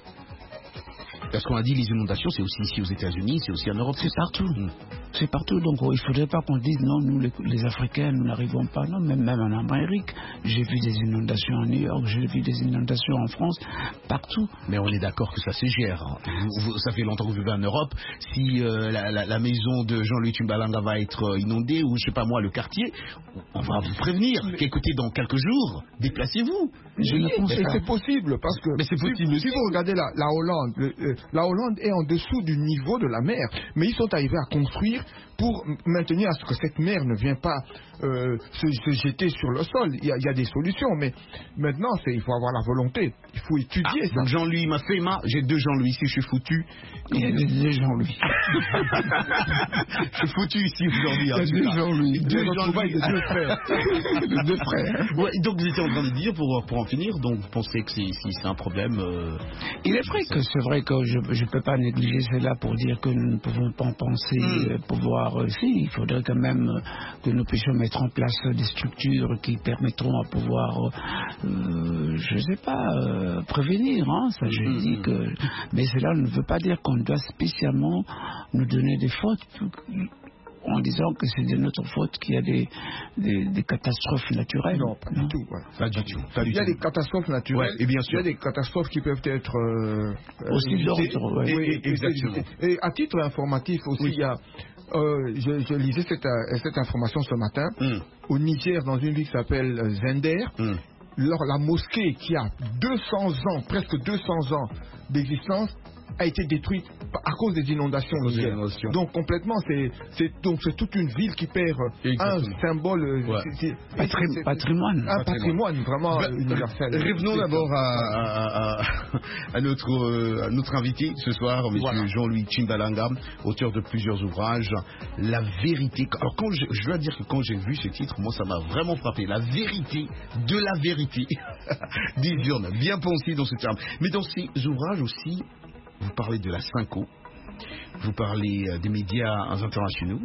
Speaker 1: Parce qu'on a dit les inondations, c'est aussi ici aux États-Unis, c'est aussi en Europe.
Speaker 4: C'est partout. Mmh. C'est partout. Donc oh, il ne faudrait pas qu'on dise non, nous les, les Africains, nous n'arrivons pas. Non, même, même en Amérique, j'ai vu des inondations à New York, j'ai vu des inondations en France, partout.
Speaker 1: Mais on est d'accord que ça se gère. Vous, vous, ça fait longtemps que vous vivez en Europe. Si euh, la, la, la maison de Jean-Louis Chimbalanga va être inondée, ou je sais pas moi, le quartier, on va vous prévenir. Mais... Écoutez, dans quelques jours, déplacez-vous.
Speaker 8: Je oui, ne pense pas. C'est possible, parce que
Speaker 1: mais c'est possible
Speaker 8: si, si vous regardez la, la Hollande, le, euh, la Hollande est en dessous du niveau de la mer, mais ils sont arrivés à construire pour maintenir à ce que cette mer ne vienne pas euh, se, se jeter sur le sol. Il y a, il y a des solutions, mais maintenant, c'est, il faut avoir la volonté. Il faut étudier
Speaker 1: Ah,
Speaker 8: ça.
Speaker 1: donc Jean-Louis m'a fait ma, j'ai deux Jean-Louis ici, je suis foutu.
Speaker 4: Il y a des Jean-Louis.
Speaker 1: Je suis foutu ici aujourd'hui.
Speaker 4: Il y a deux Jean-Louis.
Speaker 1: Deux
Speaker 8: Deux
Speaker 1: Jean-Louis.
Speaker 8: de deux frères.
Speaker 4: De deux frères.
Speaker 1: Ouais, donc vous étiez en train de dire, pour, pour en finir, donc vous pensez que c'est, si c'est un problème... euh,
Speaker 4: Il est vrai que c'est vrai que je ne peux pas négliger cela pour dire que nous ne pouvons pas en penser
Speaker 1: Mm.
Speaker 4: euh, pouvoir. Euh, si, il faudrait quand même euh, que nous puissions mettre en place euh, des structures qui permettront à pouvoir, euh, je ne sais pas, euh, prévenir. Hein, ça, je
Speaker 1: Mm.
Speaker 4: dis que. Mais cela ne veut pas dire qu'on doit spécialement nous donner des fautes. En disant que c'est de notre faute qu'il y a des, des, des catastrophes naturelles.
Speaker 8: Non, pas du tout. ouais.
Speaker 1: Pas du tout. Pas du
Speaker 8: Il y a
Speaker 1: tout.
Speaker 8: des catastrophes naturelles.
Speaker 1: Ouais, et bien
Speaker 8: Il y
Speaker 1: sûr.
Speaker 8: a des catastrophes qui peuvent être euh,
Speaker 4: Aussi
Speaker 8: évitées.
Speaker 4: d'ordre, ouais.
Speaker 8: Oui,
Speaker 1: Et- et- exactement.
Speaker 8: Et à titre informatif aussi,
Speaker 1: Oui.
Speaker 8: il y a, euh, je, je lisais cette, euh, cette information ce matin.
Speaker 1: Hum,
Speaker 8: Au Niger, dans une ville qui s'appelle euh, Zender,
Speaker 1: hum.
Speaker 8: leur- la mosquée qui a deux cents ans, presque deux cents ans d'existence, a été détruite à cause des inondations
Speaker 1: Des
Speaker 8: l'hiver.
Speaker 1: inondations.
Speaker 8: Donc complètement, c'est c'est donc c'est toute une ville qui perd euh,
Speaker 1: Exactement.
Speaker 8: un symbole, euh,
Speaker 1: Ouais.
Speaker 8: c'est- c'est-
Speaker 4: Patri-
Speaker 8: c'est-
Speaker 4: patrimoine.
Speaker 8: un patrimoine vraiment
Speaker 1: Bah,
Speaker 8: euh, universel.
Speaker 1: Revenons d'abord à, à- à- à notre, euh, à notre invité ce soir, M.
Speaker 8: Voilà.
Speaker 1: Jean-Louis Chimbalanga, auteur de plusieurs ouvrages. La vérité. Alors, quand je, je dois dire que quand j'ai vu ce titre, moi, ça m'a vraiment frappé. La vérité de la vérité. Dit Dion, bien pensé dans ce terme. Mais dans ces ouvrages aussi, vous parlez de la Cinco, vous parlez euh, des médias internationaux.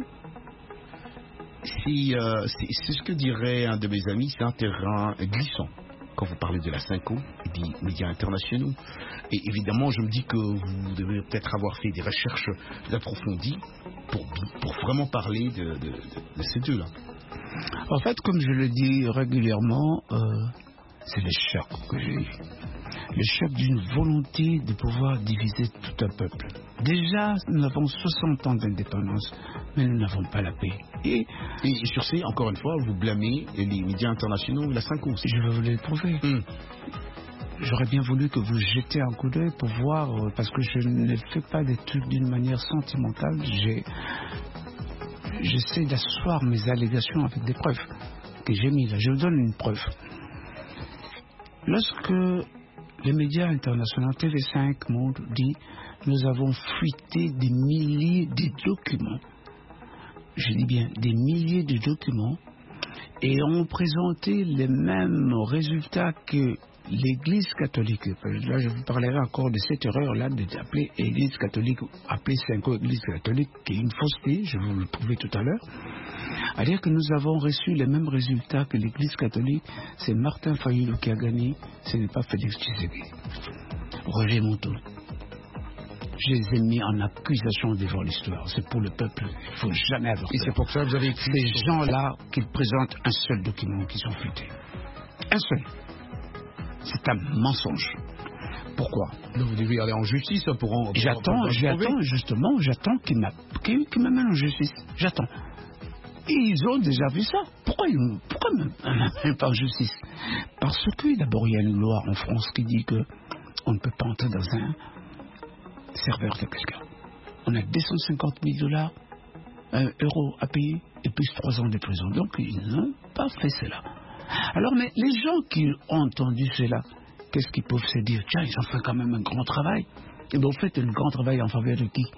Speaker 1: C'est euh, c'est- c'est ce que dirait un de mes amis, c'est un terrain glissant quand vous parlez de la Cinco et des médias internationaux. Et évidemment, je me dis que vous devez peut-être avoir fait des recherches approfondies pour, pour vraiment parler de, de- de- de ces deux-là.
Speaker 4: En fait, comme je le dis régulièrement, euh, c'est le choc que j'ai eu. Le choc d'une volonté de pouvoir diviser tout un peuple. Déjà, nous avons soixante ans d'indépendance, mais nous n'avons pas la paix. Et
Speaker 1: Et sur ces, encore une fois, vous blâmez les médias internationaux, la Cinco aussi.
Speaker 4: je vais vous le prouver.
Speaker 1: Hum.
Speaker 4: J'aurais bien voulu que vous jetiez un coup d'œil pour voir, euh, parce que je ne fais pas des trucs d'une manière sentimentale. J'ai, j'essaie d'asseoir mes allégations avec des preuves que j'ai mises là. Je vous donne une preuve. Lorsque les médias internationaux, T V cinq, Monde, dit nous avons fuité des milliers de documents, je dis bien des milliers de documents, et ont présenté les mêmes résultats que l'Église catholique. Là, je vous parlerai encore de cette erreur-là d'appeler Église catholique, appeler Cinco Église catholique, qui est une fausseté, je vais vous le prouver tout à l'heure. À dire que nous avons reçu les mêmes résultats que l'Église catholique, c'est Martin Fayulu qui a gagné, ce n'est pas Félix Tshisekedi. Roger Monteau. Je les ai mis en accusation devant l'histoire. C'est pour le peuple. Il ne faut jamais avoir
Speaker 1: Et
Speaker 4: peur.
Speaker 1: c'est pour ça que vous avez écrit
Speaker 4: Ces
Speaker 1: sur-
Speaker 4: gens-là qui présentent un seul document qu'ils ont fuité. Un seul. C'est un mensonge. Pourquoi?
Speaker 1: Donc vous devez aller en justice pour en... pour-
Speaker 4: J'attends,
Speaker 1: pour- pour
Speaker 4: j'attends
Speaker 1: prouver.
Speaker 4: justement, j'attends qu'ils m'a- qu'ils- qu'ils m'amènent en justice. J'attends. Et ils ont déjà vu ça. Pourquoi ils ne pourquoi ils m'amènent pas en justice? Parce que d'abord il y a une loi en France qui dit que on ne peut pas entrer dans un serveur de quelqu'un. On a deux cent cinquante mille dollars, un euro à payer et plus trois ans de prison. Donc ils n'ont pas fait cela. Alors mais les gens qui ont entendu cela, qu'est-ce qu'ils peuvent se dire? Tiens, ils ont fait quand même un grand travail. Et bien, vous faites un grand travail en faveur de qui?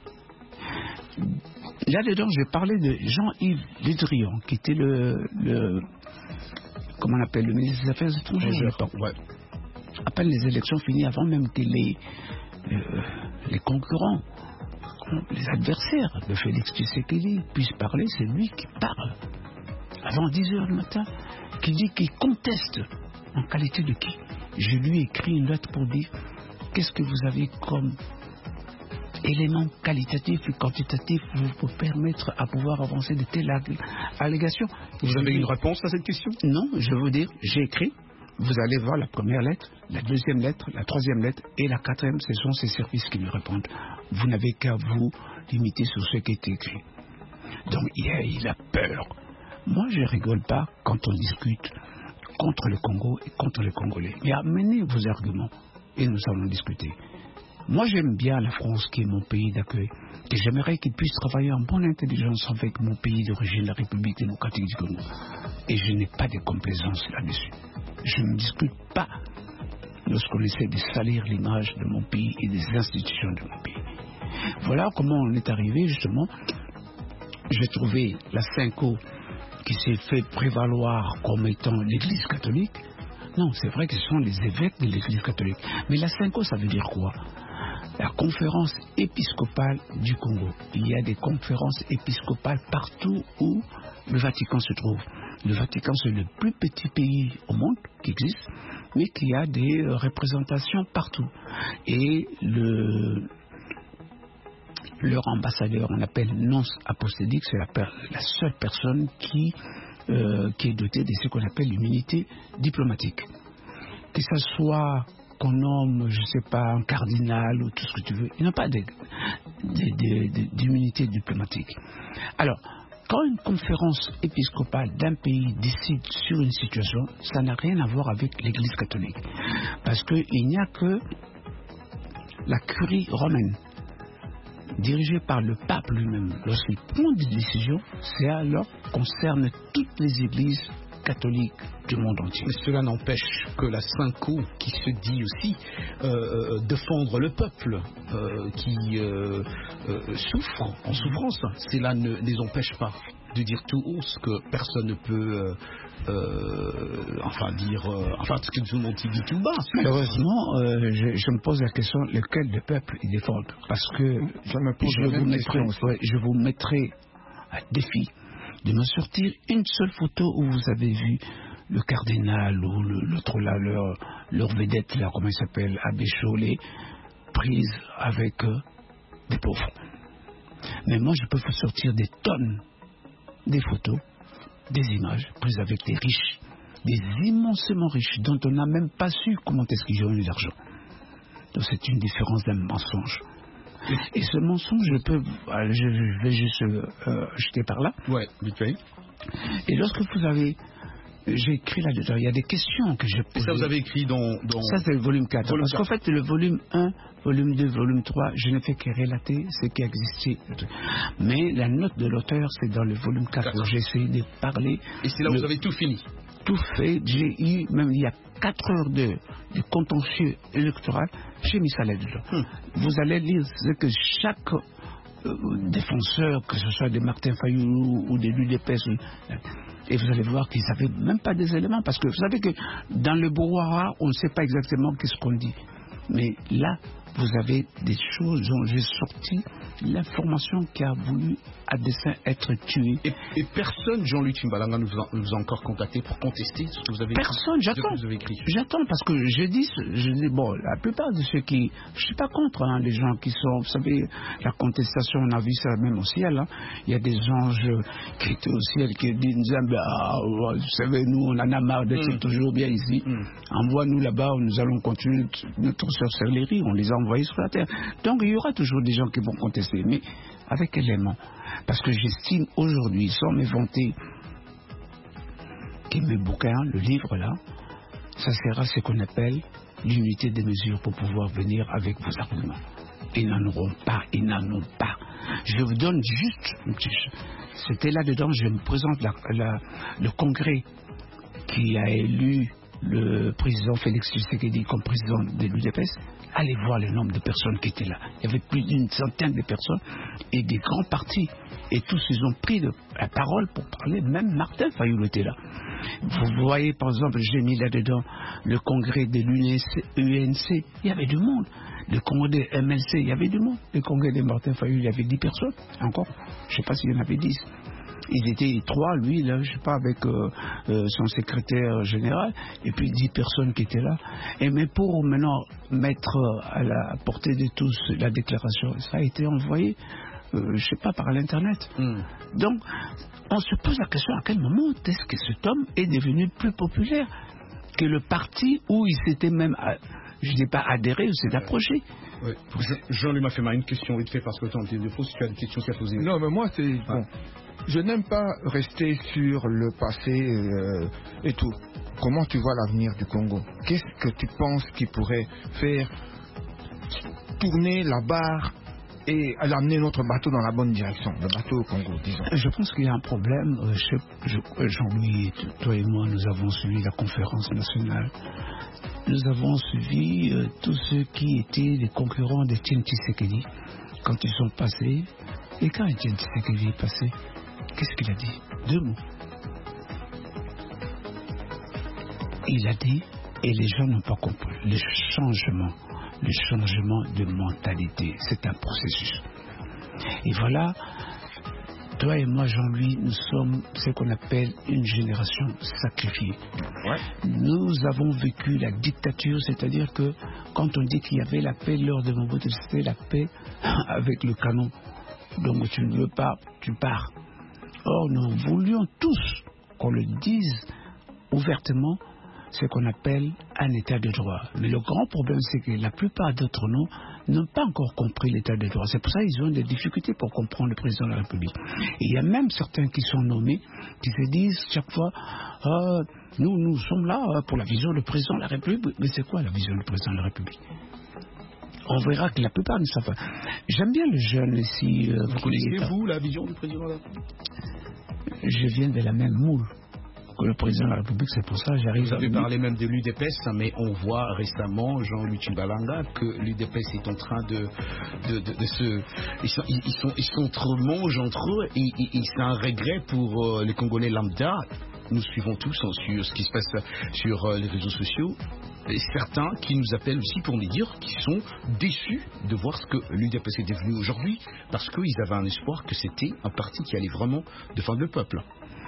Speaker 4: Là-dedans, je vais parler de Jean-Yves Le Drian, qui était le, le comment on appelle, le ministre des Affaires étrangères. à l'époque.
Speaker 1: Ouais.
Speaker 4: À peine les élections finies, avant même que les, euh, les concurrents, les adversaires de Félix Tshisekedi puissent parler, c'est lui qui parle. Avant dix heures du matin, qui dit qu'il conteste. En qualité de qui? Je lui ai écrit une lettre pour dire qu'est-ce que vous avez comme éléments qualitatifs et quantitatifs pour vous permettre à pouvoir avancer de telles allégations.
Speaker 1: Vous
Speaker 4: Je
Speaker 1: avez
Speaker 4: lui-
Speaker 1: une réponse à cette question?
Speaker 4: Non, je veux dire, j'ai écrit, vous allez voir la première lettre, la deuxième lettre, la troisième lettre et la quatrième, ce sont ces services qui me répondent. Vous n'avez qu'à vous limiter sur ce qui est écrit. Donc il a, il a peur. Moi, je ne rigole pas quand on discute contre le Congo et contre les Congolais. Mais amenez vos arguments et nous allons discuter. Moi, j'aime bien la France, qui est mon pays d'accueil. Et j'aimerais qu'il puisse travailler en bonne intelligence avec mon pays d'origine, la République démocratique du Congo. Et je n'ai pas de complaisance là-dessus. Je ne discute pas lorsqu'on essaie de salir l'image de mon pays et des institutions de mon pays. Voilà comment on est arrivé, justement. J'ai trouvé la Cinco qui s'est fait prévaloir comme étant l'Église catholique. Non, c'est vrai que ce sont les évêques de l'Église catholique. Mais la Cinco, ça veut dire quoi? La conférence épiscopale du Congo. Il y a des conférences épiscopales partout où le Vatican se trouve. Le Vatican, c'est le plus petit pays au monde qui existe, mais qui a des représentations partout. Et le, leur ambassadeur, on appelle nonce apostolique, c'est la, la seule personne qui, euh, qui est dotée de ce qu'on appelle l'immunité diplomatique. Que ce soit qu'on nomme, je ne sais pas, un cardinal ou tout ce que tu veux, il n'a pas d'immunité diplomatique. Alors, quand une conférence épiscopale d'un pays décide sur une situation, ça n'a rien à voir avec l'Église catholique. Parce qu'il n'y a que la curie romaine, dirigée par le pape lui-même. Lorsqu'il prend des décisions, c'est alors concerne toutes les églises catholiques du monde entier.
Speaker 1: Mais cela n'empêche que la Cinco, qui se dit aussi euh, défendre le peuple euh, qui euh, euh, souffre en souffrance, cela ne les empêche pas de dire tout haut ce que personne ne peut euh, euh, enfin dire euh, enfin ce que tout le monde dit tout bas.
Speaker 4: Malheureusement, euh, je, je me pose la question lequel de peuple ils défendent, parce que
Speaker 8: je, me pose
Speaker 4: je, vous mettrai, ouais, je vous mettrai à défi de me sortir une seule photo où vous avez vu le cardinal ou l'autre là, leur, leur vedette là, comment il s'appelle, Abbé Chollet, prise avec euh, des pauvres. Mais moi, je peux vous sortir des tonnes, des photos, des images prises avec des riches, des immensément riches, dont on n'a même pas su comment est-ce qu'ils ont eu l'argent. Donc c'est une différence d'un mensonge. Et ce mensonge, je peux, je vais juste euh, jeter par là.
Speaker 1: Ouais, vite fait.
Speaker 4: Et lorsque vous avez, j'ai écrit là-dedans, il y a des questions que je pose.
Speaker 1: Et ça, vous avez écrit dans, dans...
Speaker 4: Ça, c'est le volume quatre. Volume Parce qu'en fait, le volume un, volume deux, volume trois, je ne fais que relater ce qui existait. Mais la note de l'auteur, c'est dans le volume quatre où j'ai essayé de parler.
Speaker 1: Et c'est là où
Speaker 4: le...
Speaker 1: vous avez tout fini.
Speaker 4: Tout fait, j'ai eu, même il y a quatre heures de, de contentieux électoral, j'ai mis ça là-dedans. Hum. Vous allez lire ce que chaque euh, défenseur, que ce soit de Martin Fayulu ou de l'U D P S, et vous allez voir qu'ils n'avaient même pas des éléments, parce que vous savez que dans le brouhaha, on ne sait pas exactement qu'est-ce qu'on dit. Mais là, vous avez des choses dont j'ai sorti l'information qui a voulu à dessein être tuée.
Speaker 1: Et, et personne, Jean-Luc Timbalanga, nous a, nous a encore contacté pour contester ce que vous avez
Speaker 4: Personne, j'attends. J'attends parce que je dis, je dis, bon, la plupart de ceux qui, je suis pas contre hein, les gens qui sont, vous savez, la contestation, on a vu ça même au ciel. Hein. Il y a des anges qui étaient au ciel qui disent, ah, vous savez, nous, on en a marre d'être mm. toujours bien ici. Mm. Envoie-nous là-bas, nous allons continuer notre sorcellerie, on les a envoyés sur la terre. Donc il y aura toujours des gens qui vont contester, mais avec quel élément? Parce que j'estime aujourd'hui, sans me vanter, que mes bouquins, le livre là, ça sera ce qu'on appelle l'unité des mesures pour pouvoir venir avec vos arguments. Ils n'en auront pas, ils n'en ont pas. Je vous donne juste, c'était là-dedans, je me présente la, la, le congrès qui a élu le président Félix Tshisekedi comme président de l'U D P S. Allez voir le nombre de personnes qui étaient là. Il y avait plus d'une centaine de personnes et des grands partis. Et tous ils ont pris de, la parole pour parler. Même Martin Fayulu était là. Vous voyez par exemple, j'ai mis là-dedans le congrès de l'U N C. Il y avait du monde. Le congrès de M L C, il y avait du monde. Le congrès de Martin Fayulu, il y avait dix personnes. Encore, je ne sais pas s'il y en avait dix. Il était trois, lui, là, je sais pas, avec euh, euh, son secrétaire général, et puis dix personnes qui étaient là. Et mais pour maintenant mettre à la portée de tous la déclaration, ça a été envoyé, euh, je sais pas, par l'internet. Mm. Donc, on se pose la question à quel moment est-ce que cet homme est devenu plus populaire que le parti où il s'était même, je ne dis pas adhéré, ou s'est approché.
Speaker 1: Oui. Jean-Luc Mafema, une question vite fait parce que le temps est de faux, si tu as des questions à poser.
Speaker 8: Non, mais moi, c'est
Speaker 1: ah.
Speaker 8: bon. Je n'aime pas rester sur le passé euh, et tout. Comment tu vois l'avenir du Congo? Qu'est-ce que tu penses qu'il pourrait faire tourner la barre et à amener notre bateau dans la bonne direction, le bateau au Congo, disons.
Speaker 4: Je pense qu'il y a un problème. euh, je- je- Jean-Louis, toi et moi, nous avons suivi la conférence nationale. Nous avons suivi euh, tous ceux qui étaient les concurrents de Etienne Tshisekedi quand ils sont passés. Et quand Etienne Tshisekedi est passé, qu'est-ce qu'il a dit? Deux mots. Il a dit, et les gens n'ont pas compris, le changement, le changement de mentalité, c'est un processus. Et voilà, toi et moi, Jean-Louis, nous sommes ce qu'on appelle une génération sacrifiée. Nous avons vécu la dictature, c'est-à-dire que quand on dit qu'il y avait la paix lors de Mobutu, c'était la paix avec le canon. Donc tu ne veux pas, tu pars. Or, nous voulions tous qu'on le dise ouvertement, ce qu'on appelle un état de droit. Mais le grand problème, c'est que la plupart d'entre nous n'ont pas encore compris l'état de droit. C'est pour ça qu'ils ont des difficultés pour comprendre le président de la République. Et il y a même certains qui sont nommés, qui se disent chaque fois, ah, nous, nous sommes là euh, pour la vision du président de la République. Mais c'est quoi la vision du président de la République? On verra que la plupart ne savent pas. J'aime bien le jeune ici. Euh,
Speaker 1: Vous connaissez-vous la vision du président de la République?
Speaker 4: Je viens de la même moule que le président de la République, c'est pour ça que j'arrive
Speaker 1: Vous
Speaker 4: à...
Speaker 1: avez parlé même de l'U D P S, mais on voit récemment, Jean-Louis Tchibalanga, que l'U D P S est en train de, de, de, de se... Ils sont, ils, sont, ils s'entremangent entre eux et, et, et c'est un regret pour euh, les Congolais lambda. Nous suivons tous hein, sur ce qui se passe sur euh, les réseaux sociaux. Et certains qui nous appellent aussi pour nous dire qu'ils sont déçus de voir ce que l'U D P S est devenu aujourd'hui, parce qu'ils avaient un espoir que c'était un parti qui allait vraiment défendre le peuple.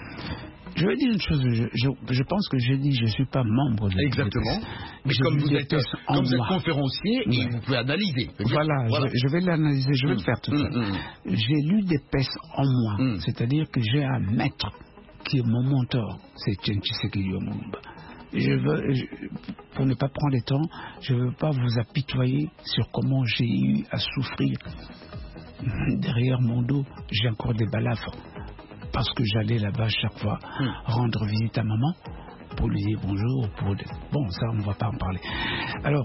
Speaker 4: Je vais dire une chose, je, je, je pense que j'ai dit je ne suis pas membre de l'U D P S.
Speaker 1: Exactement. Mais
Speaker 4: Je
Speaker 1: comme
Speaker 4: l'U
Speaker 1: vous
Speaker 4: D
Speaker 1: êtes,
Speaker 4: P S en
Speaker 1: comme vous êtes
Speaker 4: moi.
Speaker 1: conférencier,
Speaker 4: Ouais.
Speaker 1: et vous pouvez analyser.
Speaker 4: Voilà,
Speaker 1: Voilà.
Speaker 4: Je, je vais l'analyser, je vais
Speaker 1: Mm.
Speaker 4: le faire tout à
Speaker 1: Mm,
Speaker 4: l'heure.
Speaker 1: mm.
Speaker 4: J'ai l'U D P S en moi,
Speaker 1: Mm.
Speaker 4: c'est-à-dire que j'ai un maître qui est mon mentor, c'est Etienne Tshisekedi Lumumba. Je veux, je- pour ne pas prendre le temps, je ne veux pas vous apitoyer sur comment j'ai eu à souffrir. Derrière mon dos, j'ai encore des balafres. Parce que j'allais là-bas chaque fois rendre visite à maman pour lui dire bonjour. Pour... Bon, ça, on ne va pas en parler. Alors,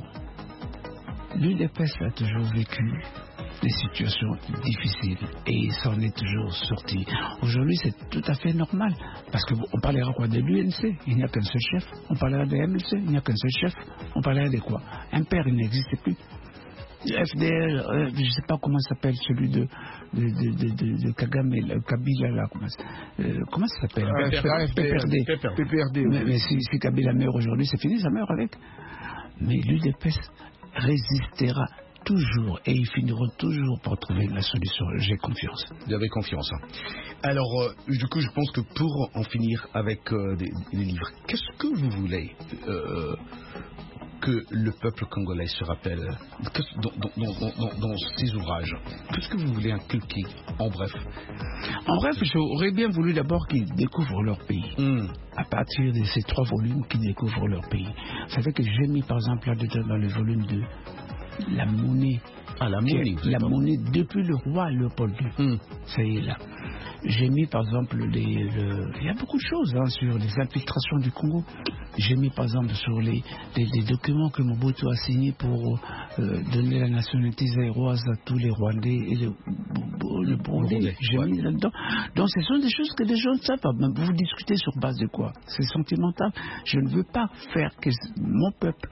Speaker 4: l'U D P S a toujours vécu des situations difficiles et il s'en est toujours sorti. Aujourd'hui, c'est tout à fait normal parce qu'on parlera quoi de l'U N C, il n'y a qu'un seul chef. On parlera de M L C, il n'y a qu'un seul chef. On parlera de quoi? Un père, il n'existe plus. F D R, euh, je ne sais pas comment s'appelle celui de, de, de, de, de, de Kagame, le Kabila, là, comment, euh, comment ça s'appelle
Speaker 8: Euh,
Speaker 4: P P R D.
Speaker 8: P P R D, oui.
Speaker 4: Mais, mais si, si Kabila meurt aujourd'hui, c'est fini, ça meurt avec. Mais l'U D P S résistera toujours et ils finiront toujours par trouver la solution. J'ai confiance.
Speaker 1: Vous avez confiance. hein. Alors, euh, du coup, je pense que pour en finir avec euh, des, des livres, qu'est-ce que vous voulez euh, que le peuple congolais se rappelle qu'est-ce- dans, dans, dans, dans, dans ces ouvrages? Qu'est-ce que vous voulez inculquer, en bref?
Speaker 4: En bref, j'aurais bien voulu d'abord qu'ils découvrent leur pays.
Speaker 1: Hum,
Speaker 4: À partir de ces trois volumes qui découvrent leur pays. Vous savez que j'ai mis par exemple là-dedans dans le volume de la monnaie.
Speaker 1: Ah, la
Speaker 4: qui est-
Speaker 1: monnaie, vous
Speaker 4: la
Speaker 1: êtes pas-
Speaker 4: monnaie depuis le roi Léopold deux.
Speaker 1: Hum.
Speaker 4: Ça y est là. J'ai mis par exemple les, le- il y a beaucoup de choses hein, sur les infiltrations du Congo. J'ai mis par exemple sur les, les, les documents que Mobutu a signés pour euh, donner la nationalité zaïroise à tous les Rwandais et les, le Burundais.
Speaker 1: Burundais,
Speaker 4: J'ai
Speaker 1: ouais.
Speaker 4: mis là-dedans. Donc ce sont des choses que les gens ne savent pas. Mais vous discutez sur base de quoi? C'est sentimental. Je ne veux pas faire que mon peuple.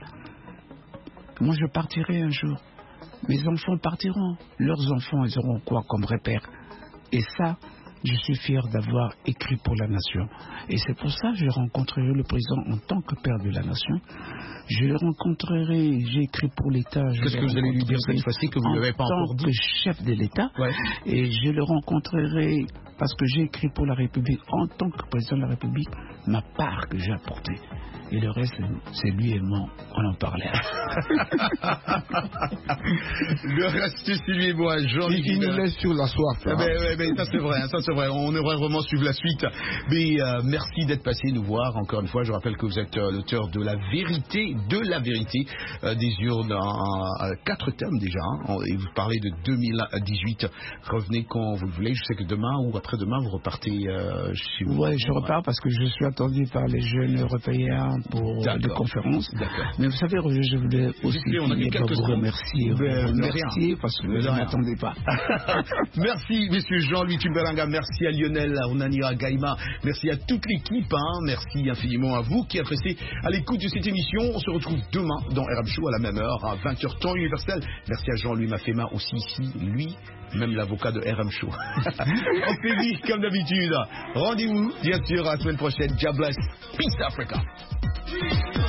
Speaker 4: Moi je partirai un jour. Mes enfants partiront. Leurs enfants, ils auront quoi comme repère? Et ça, je suis fier d'avoir écrit pour la nation. Et c'est pour ça que je rencontrerai le président en tant que père de la nation. Je le rencontrerai, j'ai écrit pour l'État. je
Speaker 1: Qu'est-ce
Speaker 4: le
Speaker 1: que vous allez lui dire
Speaker 4: rencontrerai
Speaker 1: cette fois-ci que vous ne
Speaker 4: en
Speaker 1: l'avez pas encore
Speaker 4: tant
Speaker 1: dit?
Speaker 4: que chef de l'État.
Speaker 1: Ouais.
Speaker 4: Et je le rencontrerai parce que j'ai écrit pour la République en tant que président de la République, ma part que j'ai apportée. Et le reste, c'est lui et moi, on en parlait.
Speaker 1: Le reste, c'est lui et moi, jean
Speaker 8: Il, il nous laisse sur la soif.
Speaker 1: Ah
Speaker 8: hein.
Speaker 1: ben, ouais, ben, ça c'est vrai, hein, ça c'est vrai. On aimerait vraiment suivre la suite. Mais euh, merci d'être passé nous voir. Encore une fois, je rappelle que vous êtes euh, l'auteur de La Vérité, de la Vérité, euh, des urnes en euh, quatre tomes déjà. Hein, et vous parlez de deux mille dix-huit. Revenez quand vous le voulez. Je sais que demain ou après-demain, vous repartez euh, chez vous.
Speaker 4: Oui, je repars parce que je suis attendu par les jeunes européens pour des conférences. Mais vous savez, Roger, je voulais aussi
Speaker 1: on a quelques
Speaker 4: vous remercier. Vous
Speaker 1: ben,
Speaker 4: remercier parce que je ne m'attendais pas.
Speaker 1: Merci, monsieur Jean-Louis Tumberanga. Merci à Lionel, à Onanira Gaïma. Merci à toute l'équipe. Hein. Merci infiniment à vous qui êtes restés à l'écoute de cette émission. On se retrouve demain dans R M Show à la même heure, à vingt heures temps universel. Merci à Jean-Louis Mafema aussi ici, lui, même l'avocat de R M Show. On se dit comme d'habitude. Rendez-vous, bien sûr, à la semaine prochaine. God bless. Peace Africa.